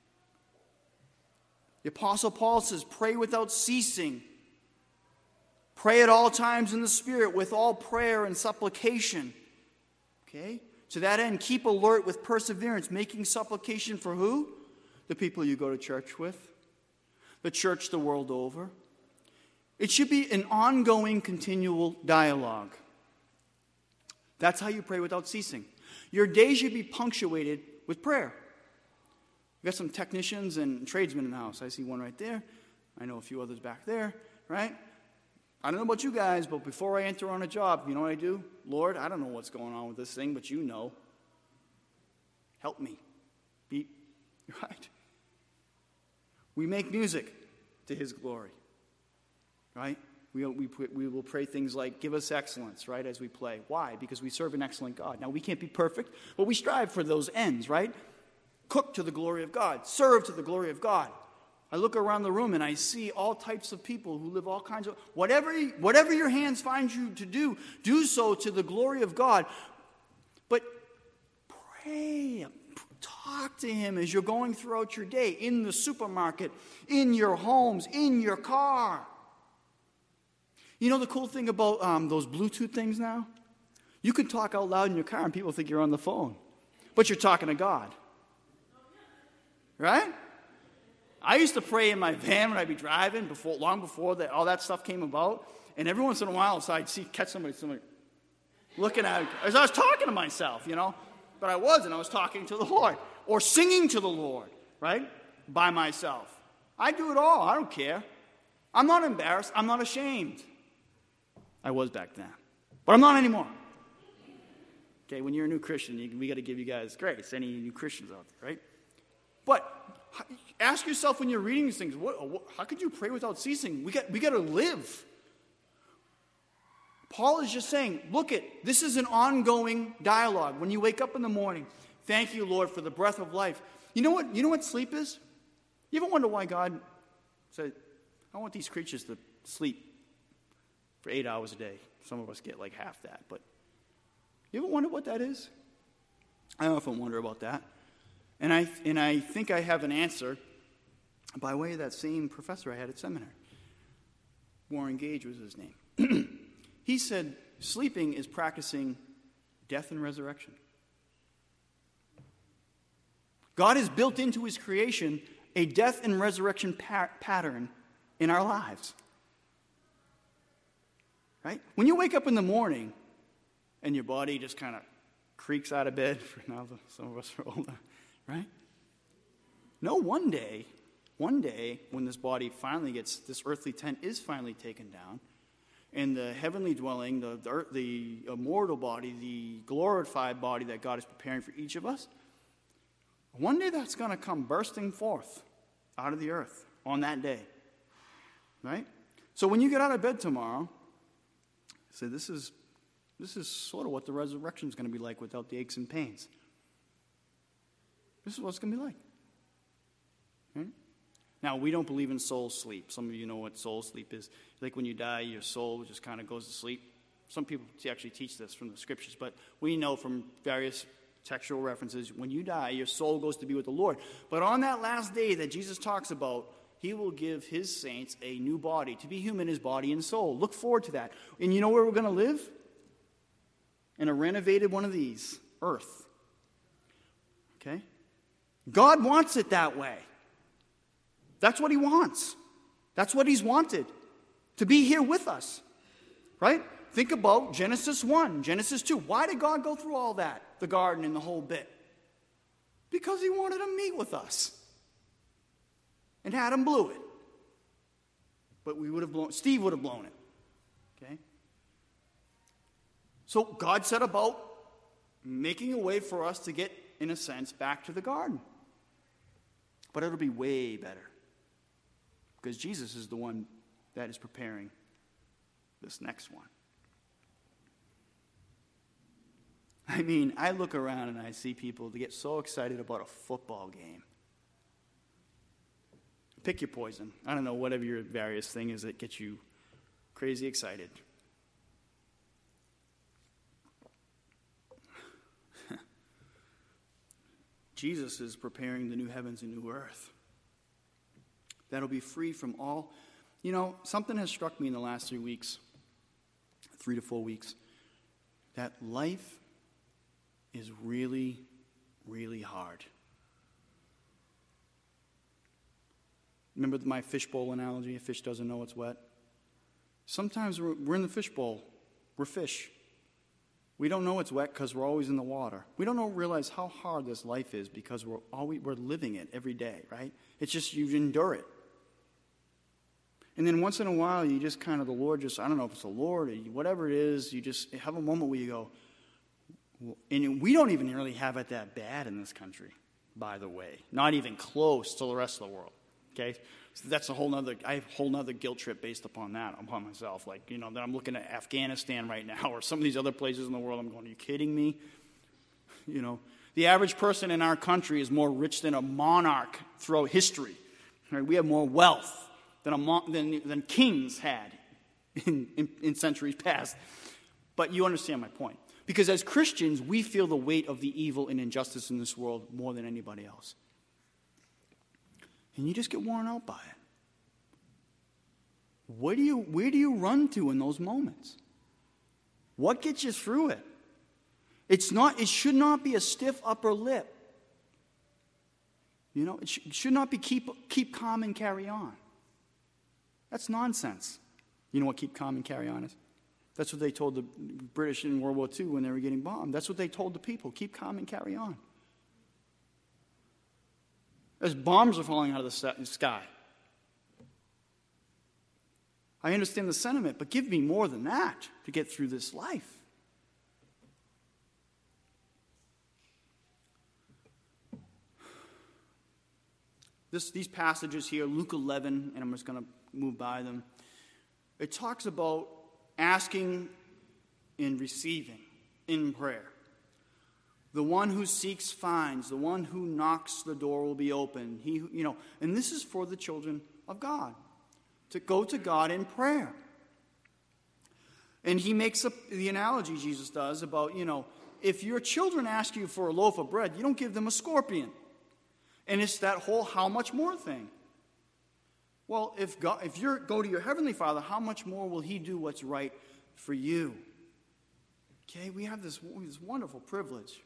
The Apostle Paul says, pray without ceasing. Pray at all times in the Spirit with all prayer and supplication. Okay? To that end, keep alert with perseverance, making supplication for who? The people you go to church with. The church the world over. It should be an ongoing, continual dialogue. That's how you pray without ceasing. Your day should be punctuated with prayer. We've got some technicians and tradesmen in the house. I see one right there. I know a few others back there, right? I don't know about you guys, but before I enter on a job, you know what I do? Lord, I don't know what's going on with this thing, but you know. Help me. Right? We make music to his glory. Right? We will pray things like, give us excellence, right, as we play. Why? Because we serve an excellent God. Now, we can't be perfect, but we strive for those ends, right? Cook to the glory of God. Serve to the glory of God. I look around the room and I see all types of people who live all kinds of... Whatever your hands find you to do so to the glory of God. But pray, talk to him as you're going throughout your day, in the supermarket, in your homes, in your car. You know the cool thing about those Bluetooth things now? You can talk out loud in your car and people think you're on the phone. But you're talking to God. Right? I used to pray in my van when I'd be driving, long before all that stuff came about. And every once in a while, so I'd catch somebody looking at it. As I was talking to myself, you know. But I wasn't. I was talking to the Lord. Or singing to the Lord, right? By myself. I do it all. I don't care. I'm not embarrassed. I'm not ashamed. I was back then. But I'm not anymore. Okay, when you're a new Christian, we got to give you guys grace. Any new Christians out there, right? But ask yourself when you're reading these things, how could you pray without ceasing? We got to live. Paul is just saying, this is an ongoing dialogue. When you wake up in the morning, thank you, Lord, for the breath of life. You know what sleep is? You ever wonder why God said, I want these creatures to sleep for 8 hours a day? Some of us get like half that, but you ever wonder what that is? I often wonder about that. And I think I have an answer by way of that same professor I had at seminary. Warren Gage was his name. He said, sleeping is practicing death and resurrection. God has built into his creation a death and resurrection pattern in our lives. Right? When you wake up in the morning and your body just kind of creaks out of bed, for now some of us are older, right? No, one day when this body finally this earthly tent is finally taken down, and the heavenly dwelling, the immortal body, the glorified body that God is preparing for each of us, one day that's going to come bursting forth out of the earth on that day. Right? So when you get out of bed tomorrow, say, this is sort of what the resurrection is going to be like without the aches and pains. This is what it's going to be like. Right? Now, we don't believe in soul sleep. Some of you know what soul sleep is. Like when you die, your soul just kind of goes to sleep. Some people actually teach this from the scriptures, but we know from various textual references, when you die, your soul goes to be with the Lord. But on that last day that Jesus talks about, he will give his saints a new body, to be human as body and soul. Look forward to that. And you know where we're going to live? In a renovated one of these, earth. Okay? God wants it that way. That's what he wants. That's what he's wanted. To be here with us. Right? Think about Genesis 1, Genesis 2. Why did God go through all that? The garden and the whole bit. Because he wanted to meet with us. And Adam blew it. But Steve would have blown it. Okay? So God set about making a way for us to get, in a sense, back to the garden. But it'll be way better. Because Jesus is the one that is preparing this next one. I mean, I look around and I see people that get so excited about a football game. Pick your poison. I don't know, whatever your various thing is that gets you crazy excited. Jesus is preparing the new heavens and new earth. That'll be free from all. You know, something has struck me in the last 3 weeks, 3 to 4 weeks, that life is really, really hard. Remember my fishbowl analogy? A fish doesn't know it's wet. Sometimes we're in the fishbowl. We're fish. We don't know it's wet because we're always in the water. We don't realize how hard this life is because we're living it every day, right? It's just you endure it. And then once in a while, you just kind of, I don't know if it's the Lord or whatever it is, you just have a moment where you go, and we don't even really have it that bad in this country, by the way. Not even close to the rest of the world, okay? So that's I have a whole nother guilt trip based upon myself. Like, that I'm looking at Afghanistan right now or some of these other places in the world. I'm going, are you kidding me? The average person in our country is more rich than a monarch throughout history. Right? We have more wealth than kings had in centuries past. But you understand my point. Because as Christians, we feel the weight of the evil and injustice in this world more than anybody else. And you just get worn out by it. Where do you run to in those moments? What gets you through it? It should not be a stiff upper lip. It should not be keep calm and carry on. That's nonsense. You know what keep calm and carry on is? That's what they told the British in World War II when they were getting bombed. That's what they told the people. Keep calm and carry on. As bombs are falling out of the sky. I understand the sentiment, but give me more than that to get through this life. These passages here, Luke 11, and I'm just going to move by them. It talks about asking and receiving in prayer. The one who seeks finds. The one who knocks, the door will be open. And this is for the children of God, to go to God in prayer. And he makes the analogy, Jesus does, about, if your children ask you for a loaf of bread, you don't give them a scorpion. And it's that whole how much more thing. Well, if you go to your Heavenly Father, how much more will He do what's right for you? Okay, we have this wonderful privilege.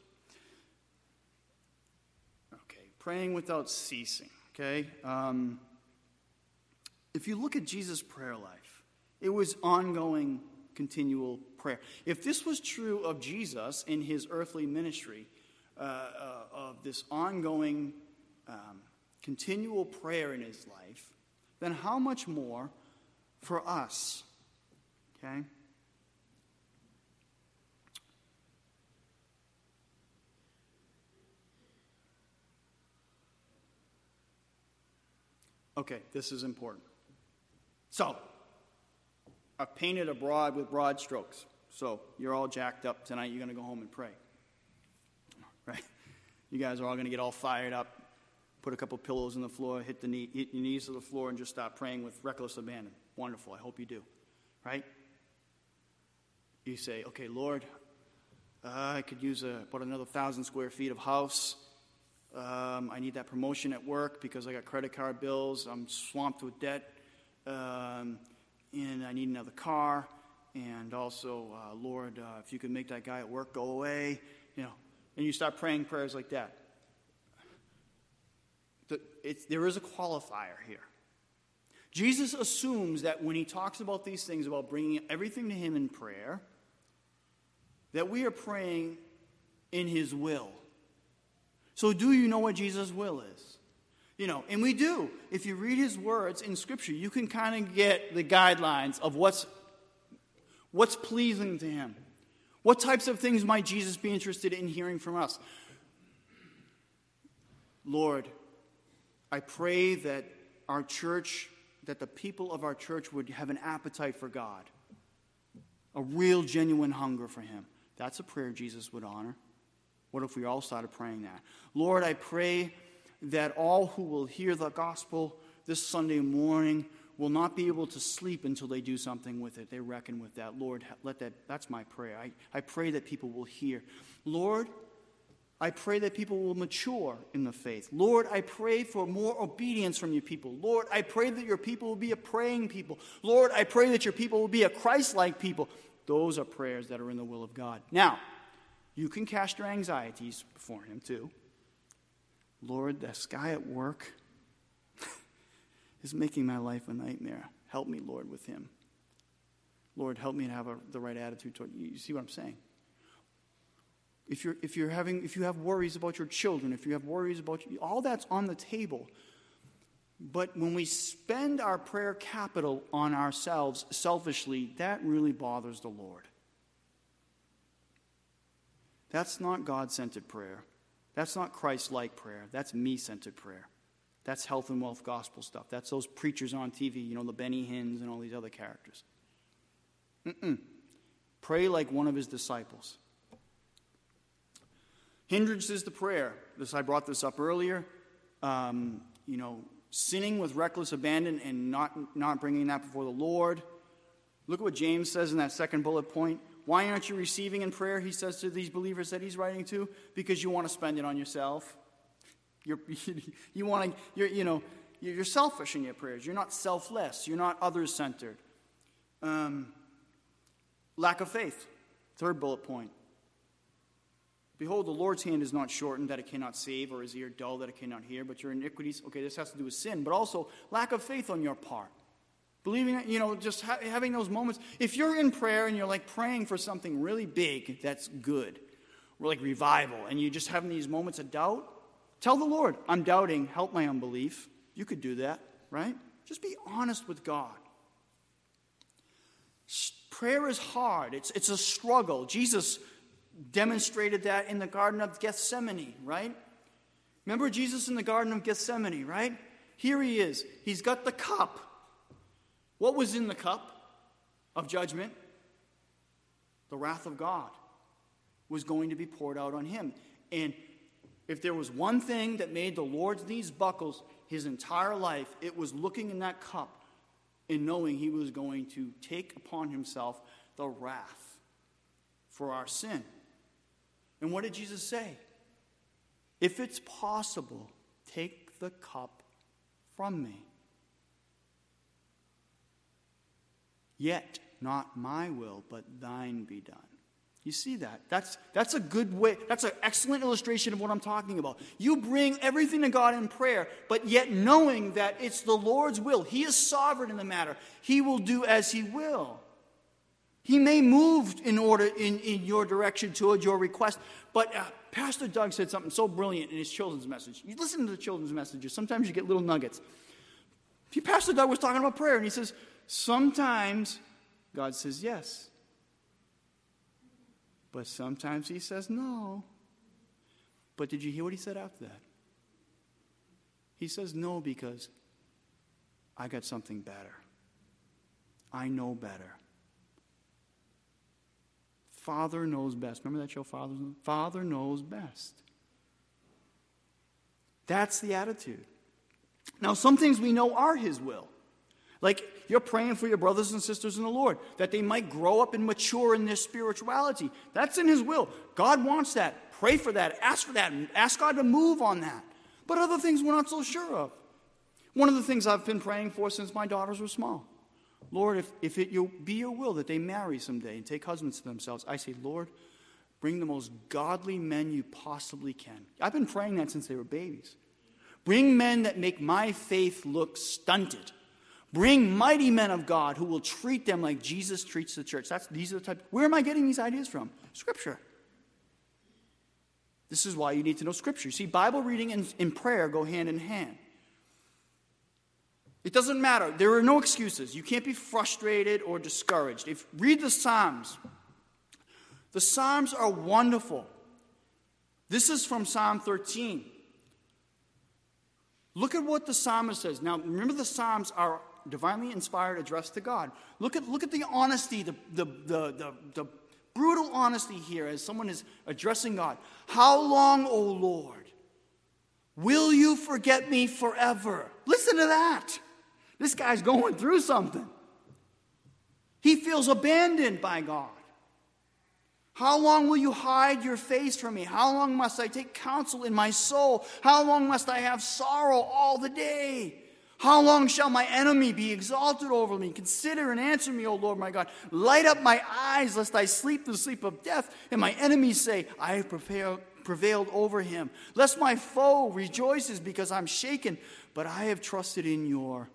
Okay, praying without ceasing. Okay, if you look at Jesus' prayer life, it was ongoing, continual prayer. If this was true of Jesus in His earthly ministry, of this ongoing continual prayer in His life, then how much more for us? Okay? Okay, this is important. So, I've painted with broad strokes. So, you're all jacked up tonight. You're going to go home and pray. Right? You guys are all going to get all fired up. Put a couple pillows on the floor, hit your knees to the floor, and just start praying with reckless abandon. Wonderful. I hope you do. Right? You say, okay, Lord, I could use about another 1,000 square feet of house. I need that promotion at work because I got credit card bills. I'm swamped with debt. And I need another car. And also, Lord, if you could make that guy at work go away. And you start praying prayers like that. There is a qualifier here. Jesus assumes that when he talks about these things, about bringing everything to him in prayer, that we are praying in his will. So do you know what Jesus' will is? And we do. If you read his words in Scripture, you can kind of get the guidelines of what's pleasing to him. What types of things might Jesus be interested in hearing from us? Lord, I pray that our church, that the people of our church would have an appetite for God, a real, genuine hunger for him. That's a prayer Jesus would honor. What if we all started praying that? Lord, I pray that all who will hear the gospel this Sunday morning will not be able to sleep until they do something with it. They reckon with that. Lord, that's my prayer. I pray that people will hear. Lord, I pray that people will mature in the faith. Lord, I pray for more obedience from your people. Lord, I pray that your people will be a praying people. Lord, I pray that your people will be a Christ-like people. Those are prayers that are in the will of God. Now, you can cast your anxieties before him too. Lord, this guy at work is making my life a nightmare. Help me, Lord, with him. Lord, help me to have the right attitude toward you. You see what I'm saying? If you have worries about your children, if you have worries about all that's on the table. But when we spend our prayer capital on ourselves selfishly, that really bothers the Lord. That's not God-centered prayer. That's not Christ-like prayer. That's me-centered prayer. That's health and wealth gospel stuff. That's those preachers on TV, the Benny Hinn's and all these other characters. Pray like one of his disciples. Hindrances to prayer. I brought this up earlier. Sinning with reckless abandon and not bringing that before the Lord. Look at what James says in that second bullet point. Why aren't you receiving in prayer, he says to these believers that he's writing to? Because you want to spend it on yourself. You're selfish in your prayers. You're not selfless. You're not others-centered. Lack of faith. Third bullet point. Behold, the Lord's hand is not shortened that it cannot save, or his ear dull that it cannot hear, but your iniquities, okay, this has to do with sin, but also lack of faith on your part. Believing, just having those moments. If you're in prayer and you're like praying for something really big that's good, or like revival, and you're just having these moments of doubt, tell the Lord, I'm doubting, help my unbelief. You could do that, right? Just be honest with God. Prayer is hard. It's a struggle. Jesus demonstrated that in the Garden of Gethsemane, right? Remember Jesus in the Garden of Gethsemane, right? Here he is. He's got the cup. What was in the cup of judgment? The wrath of God was going to be poured out on him. And if there was one thing that made the Lord's knees buckles his entire life, it was looking in that cup and knowing he was going to take upon himself the wrath for our sin. And what did Jesus say? If it's possible, take the cup from me. Yet not my will, but thine be done. You see that? That's a good way. That's an excellent illustration of what I'm talking about. You bring everything to God in prayer, but yet knowing that it's the Lord's will. He is sovereign in the matter. He will do as he will. He may move in your direction toward your request. But Pastor Doug said something so brilliant in his children's message. You listen to the children's messages. Sometimes you get little nuggets. Pastor Doug was talking about prayer, and he says, sometimes God says yes. But sometimes he says no. But did you hear what he said after that? He says no because I got something better. I know better. Father knows best. Remember that show, Father? Father knows best. That's the attitude. Now, some things we know are his will. Like you're praying for your brothers and sisters in the Lord, that they might grow up and mature in their spirituality. That's in his will. God wants that. Pray for that. Ask for that. Ask God to move on that. But other things we're not so sure of. One of the things I've been praying for since my daughters were small. Lord, if it be your will that they marry someday and take husbands to themselves, I say, Lord, bring the most godly men you possibly can. I've been praying that since they were babies. Bring men that make my faith look stunted. Bring mighty men of God who will treat them like Jesus treats the church. These are the type. Where am I getting these ideas from? Scripture. This is why you need to know Scripture. You see, Bible reading and prayer go hand in hand. It doesn't matter. There are no excuses. You can't be frustrated or discouraged. Read the Psalms. The Psalms are wonderful. This is from Psalm 13. Look at what the psalmist says. Now, remember the Psalms are divinely inspired, addressed to God. Look at the honesty, the brutal honesty here as someone is addressing God. How long, O Lord, will you forget me forever? Listen to that. This guy's going through something. He feels abandoned by God. How long will you hide your face from me? How long must I take counsel in my soul? How long must I have sorrow all the day? How long shall my enemy be exalted over me? Consider and answer me, O Lord my God. Light up my eyes, lest I sleep the sleep of death, and my enemies say, I have prevailed over him. Lest my foe rejoices because I'm shaken, but I have trusted in your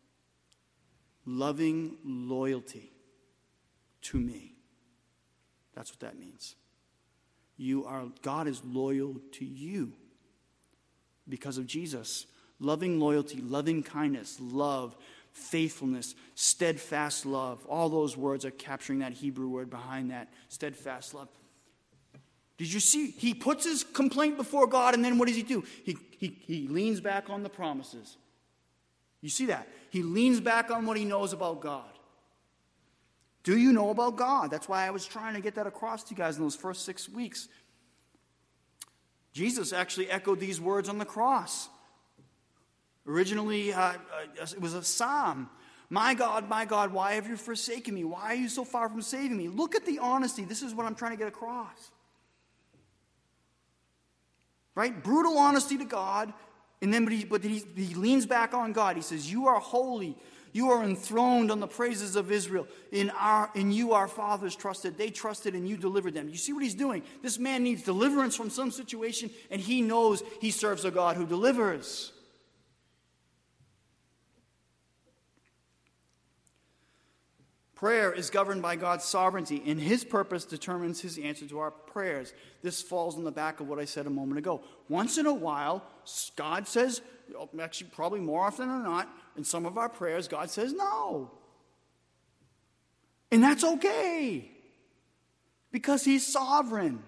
loving loyalty to me. That's what that means. God is loyal to you because of Jesus. loving loyalty, loving kindness, love, faithfulness, steadfast love. All those words are capturing that Hebrew word behind that, steadfast love. Did you see? He puts his complaint before God, and then what does he do? He leans back on the promises. You see that? He leans back on what he knows about God. Do you know about God? That's why I was trying to get that across to you guys in those first 6 weeks. Jesus actually echoed these words on the cross. Originally, it was a psalm. My God, why have you forsaken me? Why are you so far from saving me? Look at the honesty. This is what I'm trying to get across. Right? Brutal honesty to God. And then, but he leans back on God. He says, you are holy. You are enthroned on the praises of Israel. In you our fathers trusted. They trusted and you delivered them. You see what he's doing? This man needs deliverance from some situation, and he knows he serves a God who delivers. Prayer is governed by God's sovereignty, and his purpose determines his answer to our prayers. This falls in the back of what I said a moment ago. Once in a while, God says, actually probably more often than not, in some of our prayers, God says no. And that's okay, because he's sovereign.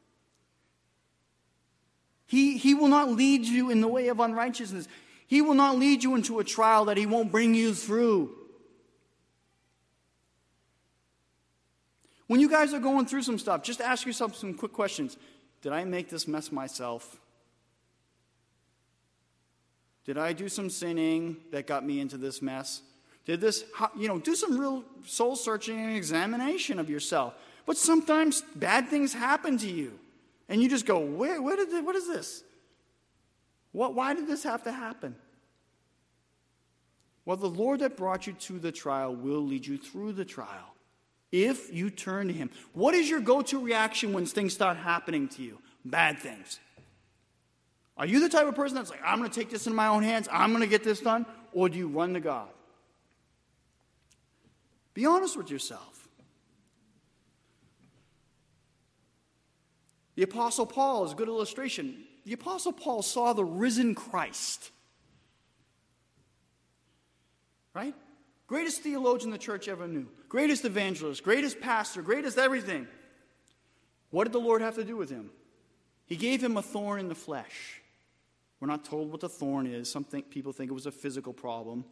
He will not lead you in the way of unrighteousness. He will not lead you into a trial that he won't bring you through. When you guys are going through some stuff, just ask yourself some quick questions. Did I make this mess myself? Did I do some sinning that got me into this mess? Did this, do some real soul searching and examination of yourself. But sometimes bad things happen to you. And you just go, what is this? Why did this have to happen? Well, the Lord that brought you to the trial will lead you through the trial. If you turn to him. What is your go-to reaction when things start happening to you? Bad things. Are you the type of person that's like, I'm going to take this in my own hands, I'm going to get this done? Or do you run to God? Be honest with yourself. The Apostle Paul is a good illustration. The Apostle Paul saw the risen Christ. Right? Greatest theologian the church ever knew. Greatest evangelist, greatest pastor, greatest everything. What did the Lord have to do with him? He gave him a thorn in the flesh. We're not told what the thorn is. Some people think it was a physical problem.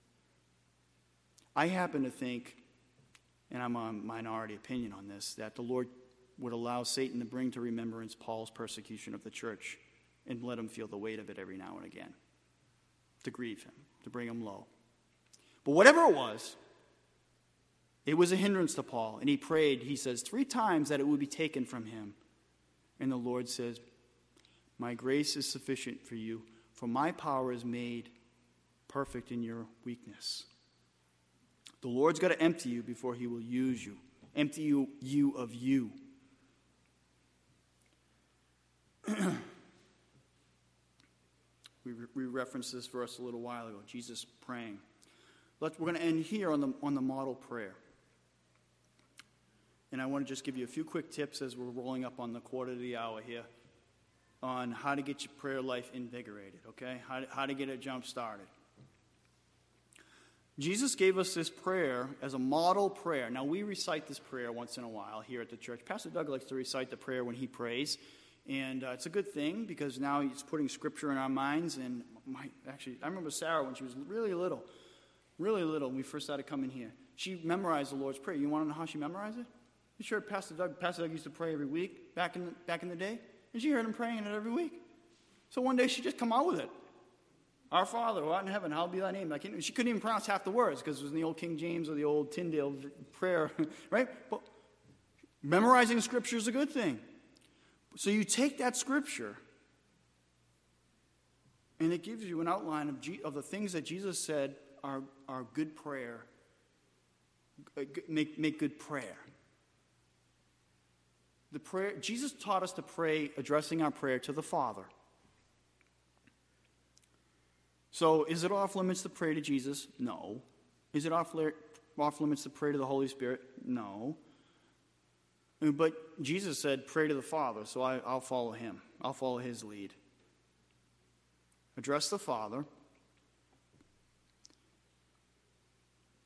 I happen to think, and I'm a minority opinion on this, that the Lord would allow Satan to bring to remembrance Paul's persecution of the church and let him feel the weight of it every now and again, to grieve him, to bring him low. But whatever it was a hindrance to Paul. And he prayed, he says, 3 times that it would be taken from him. And the Lord says, my grace is sufficient for you, for my power is made perfect in your weakness. The Lord's got to empty you before he will use you. Empty you of you. We referenced this verse a little while ago, Jesus praying. We're going to end here on the model prayer. And I want to just give you a few quick tips as we're rolling up on the quarter of the hour here on how to get your prayer life invigorated, okay? How to get it jump-started. Jesus gave us this prayer as a model prayer. Now, we recite this prayer once in a while here at the church. Pastor Doug likes to recite the prayer when he prays. And it's a good thing because now he's putting Scripture in our minds. And I remember Sarah when she was really little, when we first started coming here. She memorized the Lord's Prayer. You want to know how she memorized it? You sure Pastor Doug used to pray every week back in the day, and she heard him praying it every week. So one day she just come out with it. Our Father, who art in heaven, hallowed be thy name. She couldn't even pronounce half the words because it was in the old King James or the old Tyndale prayer, right? But memorizing Scripture is a good thing. So you take that Scripture, and it gives you an outline of the things that Jesus said are good prayer. Make good prayer. The prayer Jesus taught us to pray, addressing our prayer to the Father. So, is it off limits to pray to Jesus? No. Is it off limits to pray to the Holy Spirit? No. But Jesus said, pray to the Father, so I'll follow him. I'll follow his lead. Address the Father.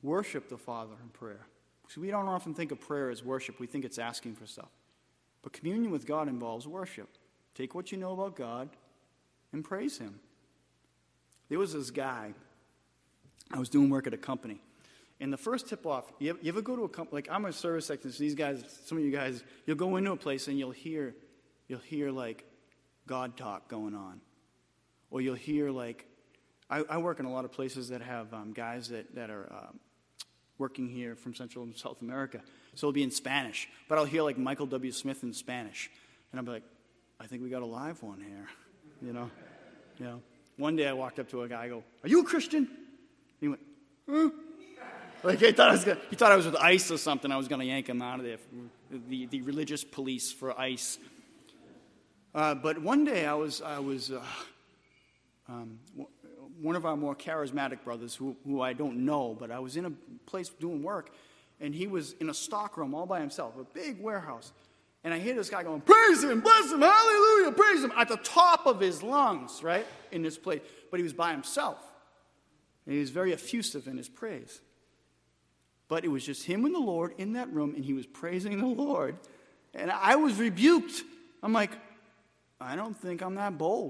worship the Father in prayer. So we don't often think of prayer as worship. We think it's asking for stuff. But communion with God involves worship. Take what you know about God and praise him. There was this guy, I was doing work at a company. And the first tip-off, you ever go to a company, like I'm a service technician, these guys, some of you guys, you'll go into a place and you'll hear like God talk going on. Or you'll hear like, I work in a lot of places that have guys that are working here from Central and South America. So it'll be in Spanish. But I'll hear like Michael W. Smith in Spanish. And I'll be like, I think we got a live one here. You know. One day I walked up to a guy, I go, are you a Christian? And he went, huh? Like he thought I was with ICE or something. I was going to yank him out of there. The religious police for ICE. But one day I was one of our more charismatic brothers who I don't know, but I was in a place doing work, and he was in a stockroom all by himself, a big warehouse. And I hear this guy going, praise him, bless him, hallelujah, praise him, at the top of his lungs, right, in this place. But he was by himself. And he was very effusive in his praise. But it was just him and the Lord in that room, and he was praising the Lord. And I was rebuked. I'm like, I don't think I'm that bold.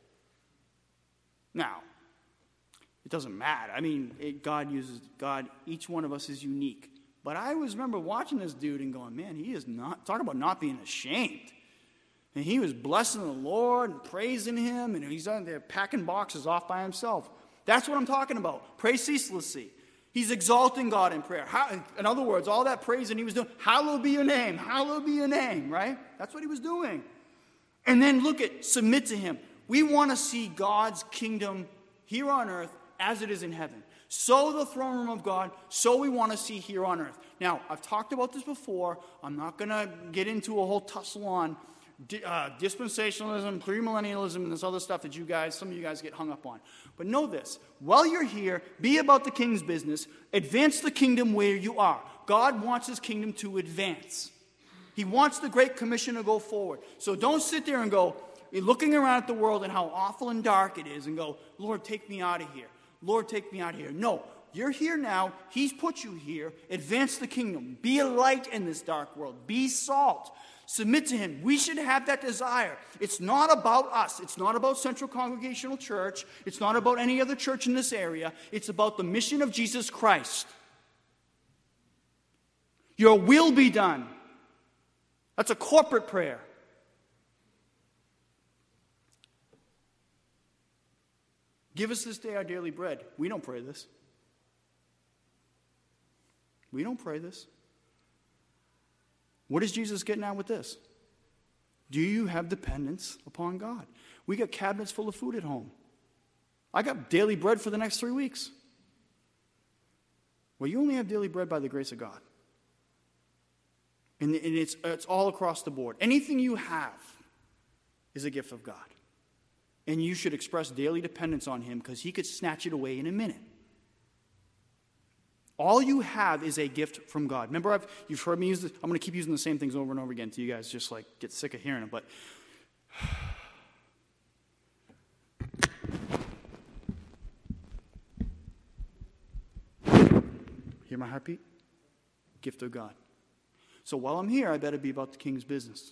Now, it doesn't matter. I mean, God, each one of us is unique. But I always remember watching this dude and going, man, he is not, talk about not being ashamed. And he was blessing the Lord and praising him, and he's out there packing boxes off by himself. That's what I'm talking about. Pray ceaselessly. He's exalting God in prayer. In other words, all that praising he was doing, hallowed be your name, right? That's what he was doing. And then look at, submit to him. We want to see God's kingdom here on earth as it is in heaven. So the throne room of God, so we want to see here on earth. Now, I've talked about this before. I'm not going to get into a whole tussle on dispensationalism, premillennialism, and this other stuff that some of you guys get hung up on. But know this, while you're here, be about the king's business. Advance the kingdom where you are. God wants his kingdom to advance. He wants the Great Commission to go forward. So don't sit there and go, looking around at the world and how awful and dark it is and go, Lord, take me out of here. Lord, take me out of here. No, you're here now. He's put you here. Advance the kingdom. Be a light in this dark world. Be salt. Submit to him. We should have that desire. It's not about us. It's not about Central Congregational Church. It's not about any other church in this area. It's about the mission of Jesus Christ. Your will be done. That's a corporate prayer. Give us this day our daily bread. We don't pray this. We don't pray this. What is Jesus getting at with this? Do you have dependence upon God? We got cabinets full of food at home. I got daily bread for the next 3 weeks. Well, you only have daily bread by the grace of God. And it's all across the board. Anything you have is a gift of God. And you should express daily dependence on him because he could snatch it away in a minute. All you have is a gift from God. Remember, you've heard me use this. I'm going to keep using the same things over and over again until you guys just get sick of hearing it. But hear my heartbeat? Gift of God. So while I'm here, I better be about the king's business.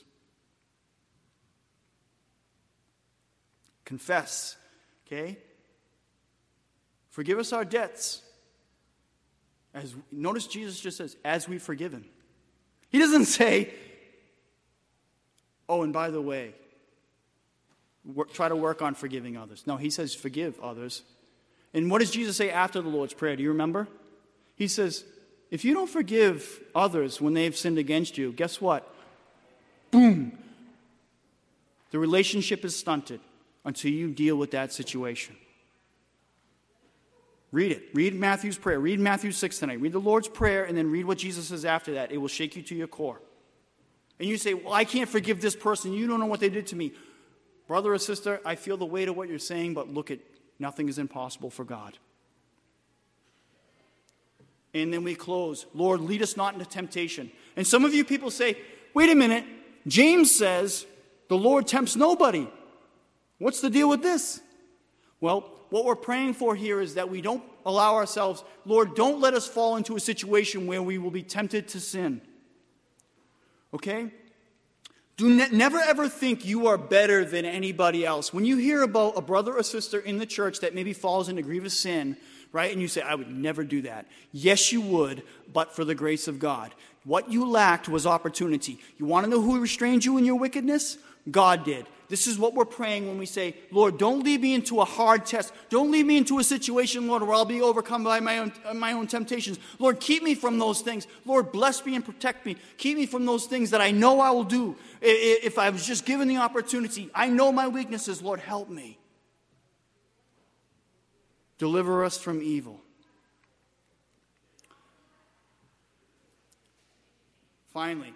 Confess, okay? Forgive us our debts. Notice Jesus just says, as we've forgiven. He doesn't say, oh, and by the way, try to work on forgiving others. No, he says forgive others. And what does Jesus say after the Lord's Prayer? Do you remember? He says, if you don't forgive others when they've sinned against you, guess what? Boom. The relationship is stunted until you deal with that situation. Read it. Read Matthew's prayer. Read Matthew 6 tonight. Read the Lord's Prayer and then read what Jesus says after that. It will shake you to your core. And you say, well, I can't forgive this person. You don't know what they did to me. Brother or sister, I feel the weight of what you're saying, but look at, nothing is impossible for God. And then we close. Lord, lead us not into temptation. And some of you people say, wait a minute. James says the Lord tempts nobody. What's the deal with this? Well, what we're praying for here is that we don't allow ourselves, Lord, don't let us fall into a situation where we will be tempted to sin. Okay? Never ever think you are better than anybody else. When you hear about a brother or sister in the church that maybe falls into grievous sin, right, and you say, I would never do that. Yes, you would, but for the grace of God. What you lacked was opportunity. You want to know who restrained you in your wickedness? God did. This is what we're praying when we say, Lord, don't lead me into a hard test. Don't lead me into a situation, Lord, where I'll be overcome by my own temptations. Lord, keep me from those things. Lord, bless me and protect me. Keep me from those things that I know I will do if I was just given the opportunity. I know my weaknesses. Lord, help me. Deliver us from evil. Finally,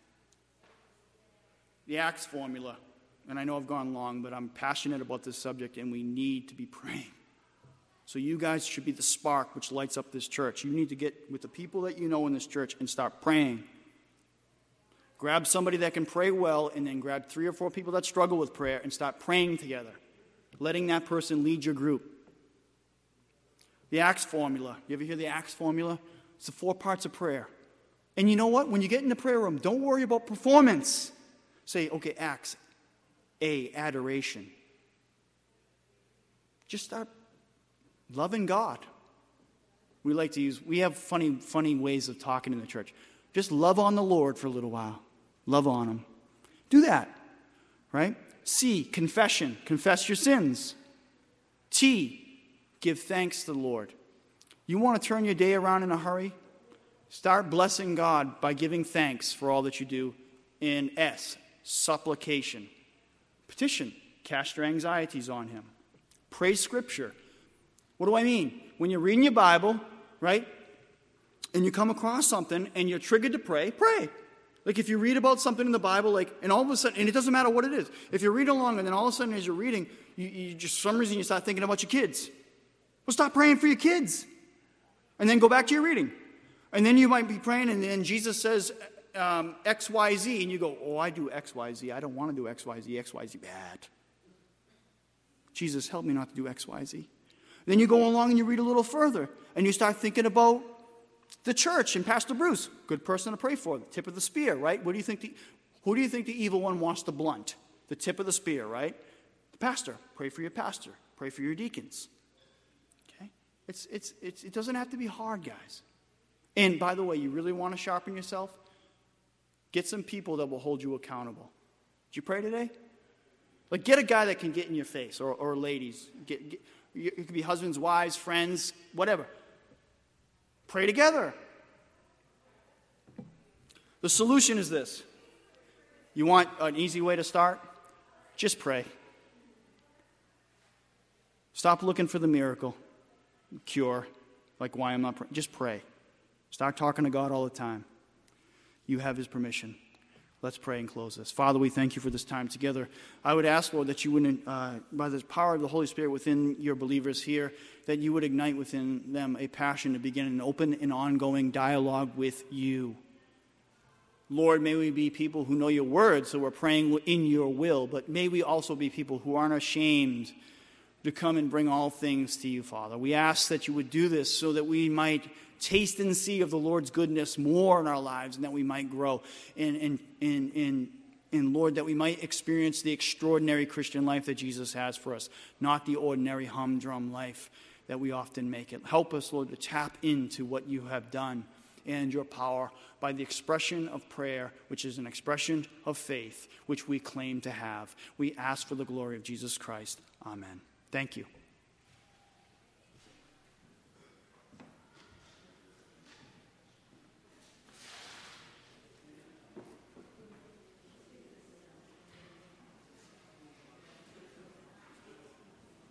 the Acts formula. And I know I've gone long, but I'm passionate about this subject, and we need to be praying. So you guys should be the spark which lights up this church. You need to get with the people that you know in this church and start praying. Grab somebody that can pray well, and then grab 3 or 4 people that struggle with prayer and start praying together, letting that person lead your group. The Acts formula. You ever hear the Acts formula? It's the 4 parts of prayer. And you know what? When you get in the prayer room, don't worry about performance. Say, okay, Acts. A, adoration. Just start loving God. We have funny ways of talking in the church. Just love on the Lord for a little while. Love on Him. Do that, right? C, confession. Confess your sins. T, give thanks to the Lord. You want to turn your day around in a hurry? Start blessing God by giving thanks for all that you do. And S, supplication. Petition. Cast your anxieties on Him. Pray Scripture. What do I mean? When you're reading your Bible, right, and you come across something and you're triggered to pray, pray. Like if you read about something in the Bible, and all of a sudden, and it doesn't matter what it is. If you're reading along and then all of a sudden as you're reading, you just, for some reason, you start thinking about your kids. Well, stop praying for your kids. And then go back to your reading. And then you might be praying and then Jesus says, X, Y, Z, and you go, oh, I do X, Y, Z. I don't want to do X, Y, Z. X, Y, Z, bad. Jesus, help me not to do X, Y, Z. Then you go along and you read a little further, and you start thinking about the church and Pastor Bruce. Good person to pray for. The tip of the spear, right? Who do you think the evil one wants to blunt? The tip of the spear, right? The pastor. Pray for your pastor. Pray for your deacons. Okay? It doesn't have to be hard, guys. And by the way, you really want to sharpen yourself? Get some people that will hold you accountable. Did you pray today? Like, get a guy that can get in your face, or ladies. It could be husbands, wives, friends, whatever. Pray together. The solution is this. You want an easy way to start? Just pray. Stop looking for the miracle, cure, like why I'm not praying. Just pray. Start talking to God all the time. You have His permission. Let's pray and close this. Father, we thank you for this time together. I would ask, Lord, that you would, by the power of the Holy Spirit within your believers here, that you would ignite within them a passion to begin an open and ongoing dialogue with you. Lord, may we be people who know your word, so we're praying in your will, but may we also be people who aren't ashamed to come and bring all things to you, Father. We ask that you would do this so that we might taste and see of the Lord's goodness more in our lives, and that we might grow. And Lord, that we might experience the extraordinary Christian life that Jesus has for us, not the ordinary humdrum life that we often make it. Help us, Lord, to tap into what you have done and your power by the expression of prayer, which is an expression of faith, which we claim to have. We ask for the glory of Jesus Christ. Amen. Thank you.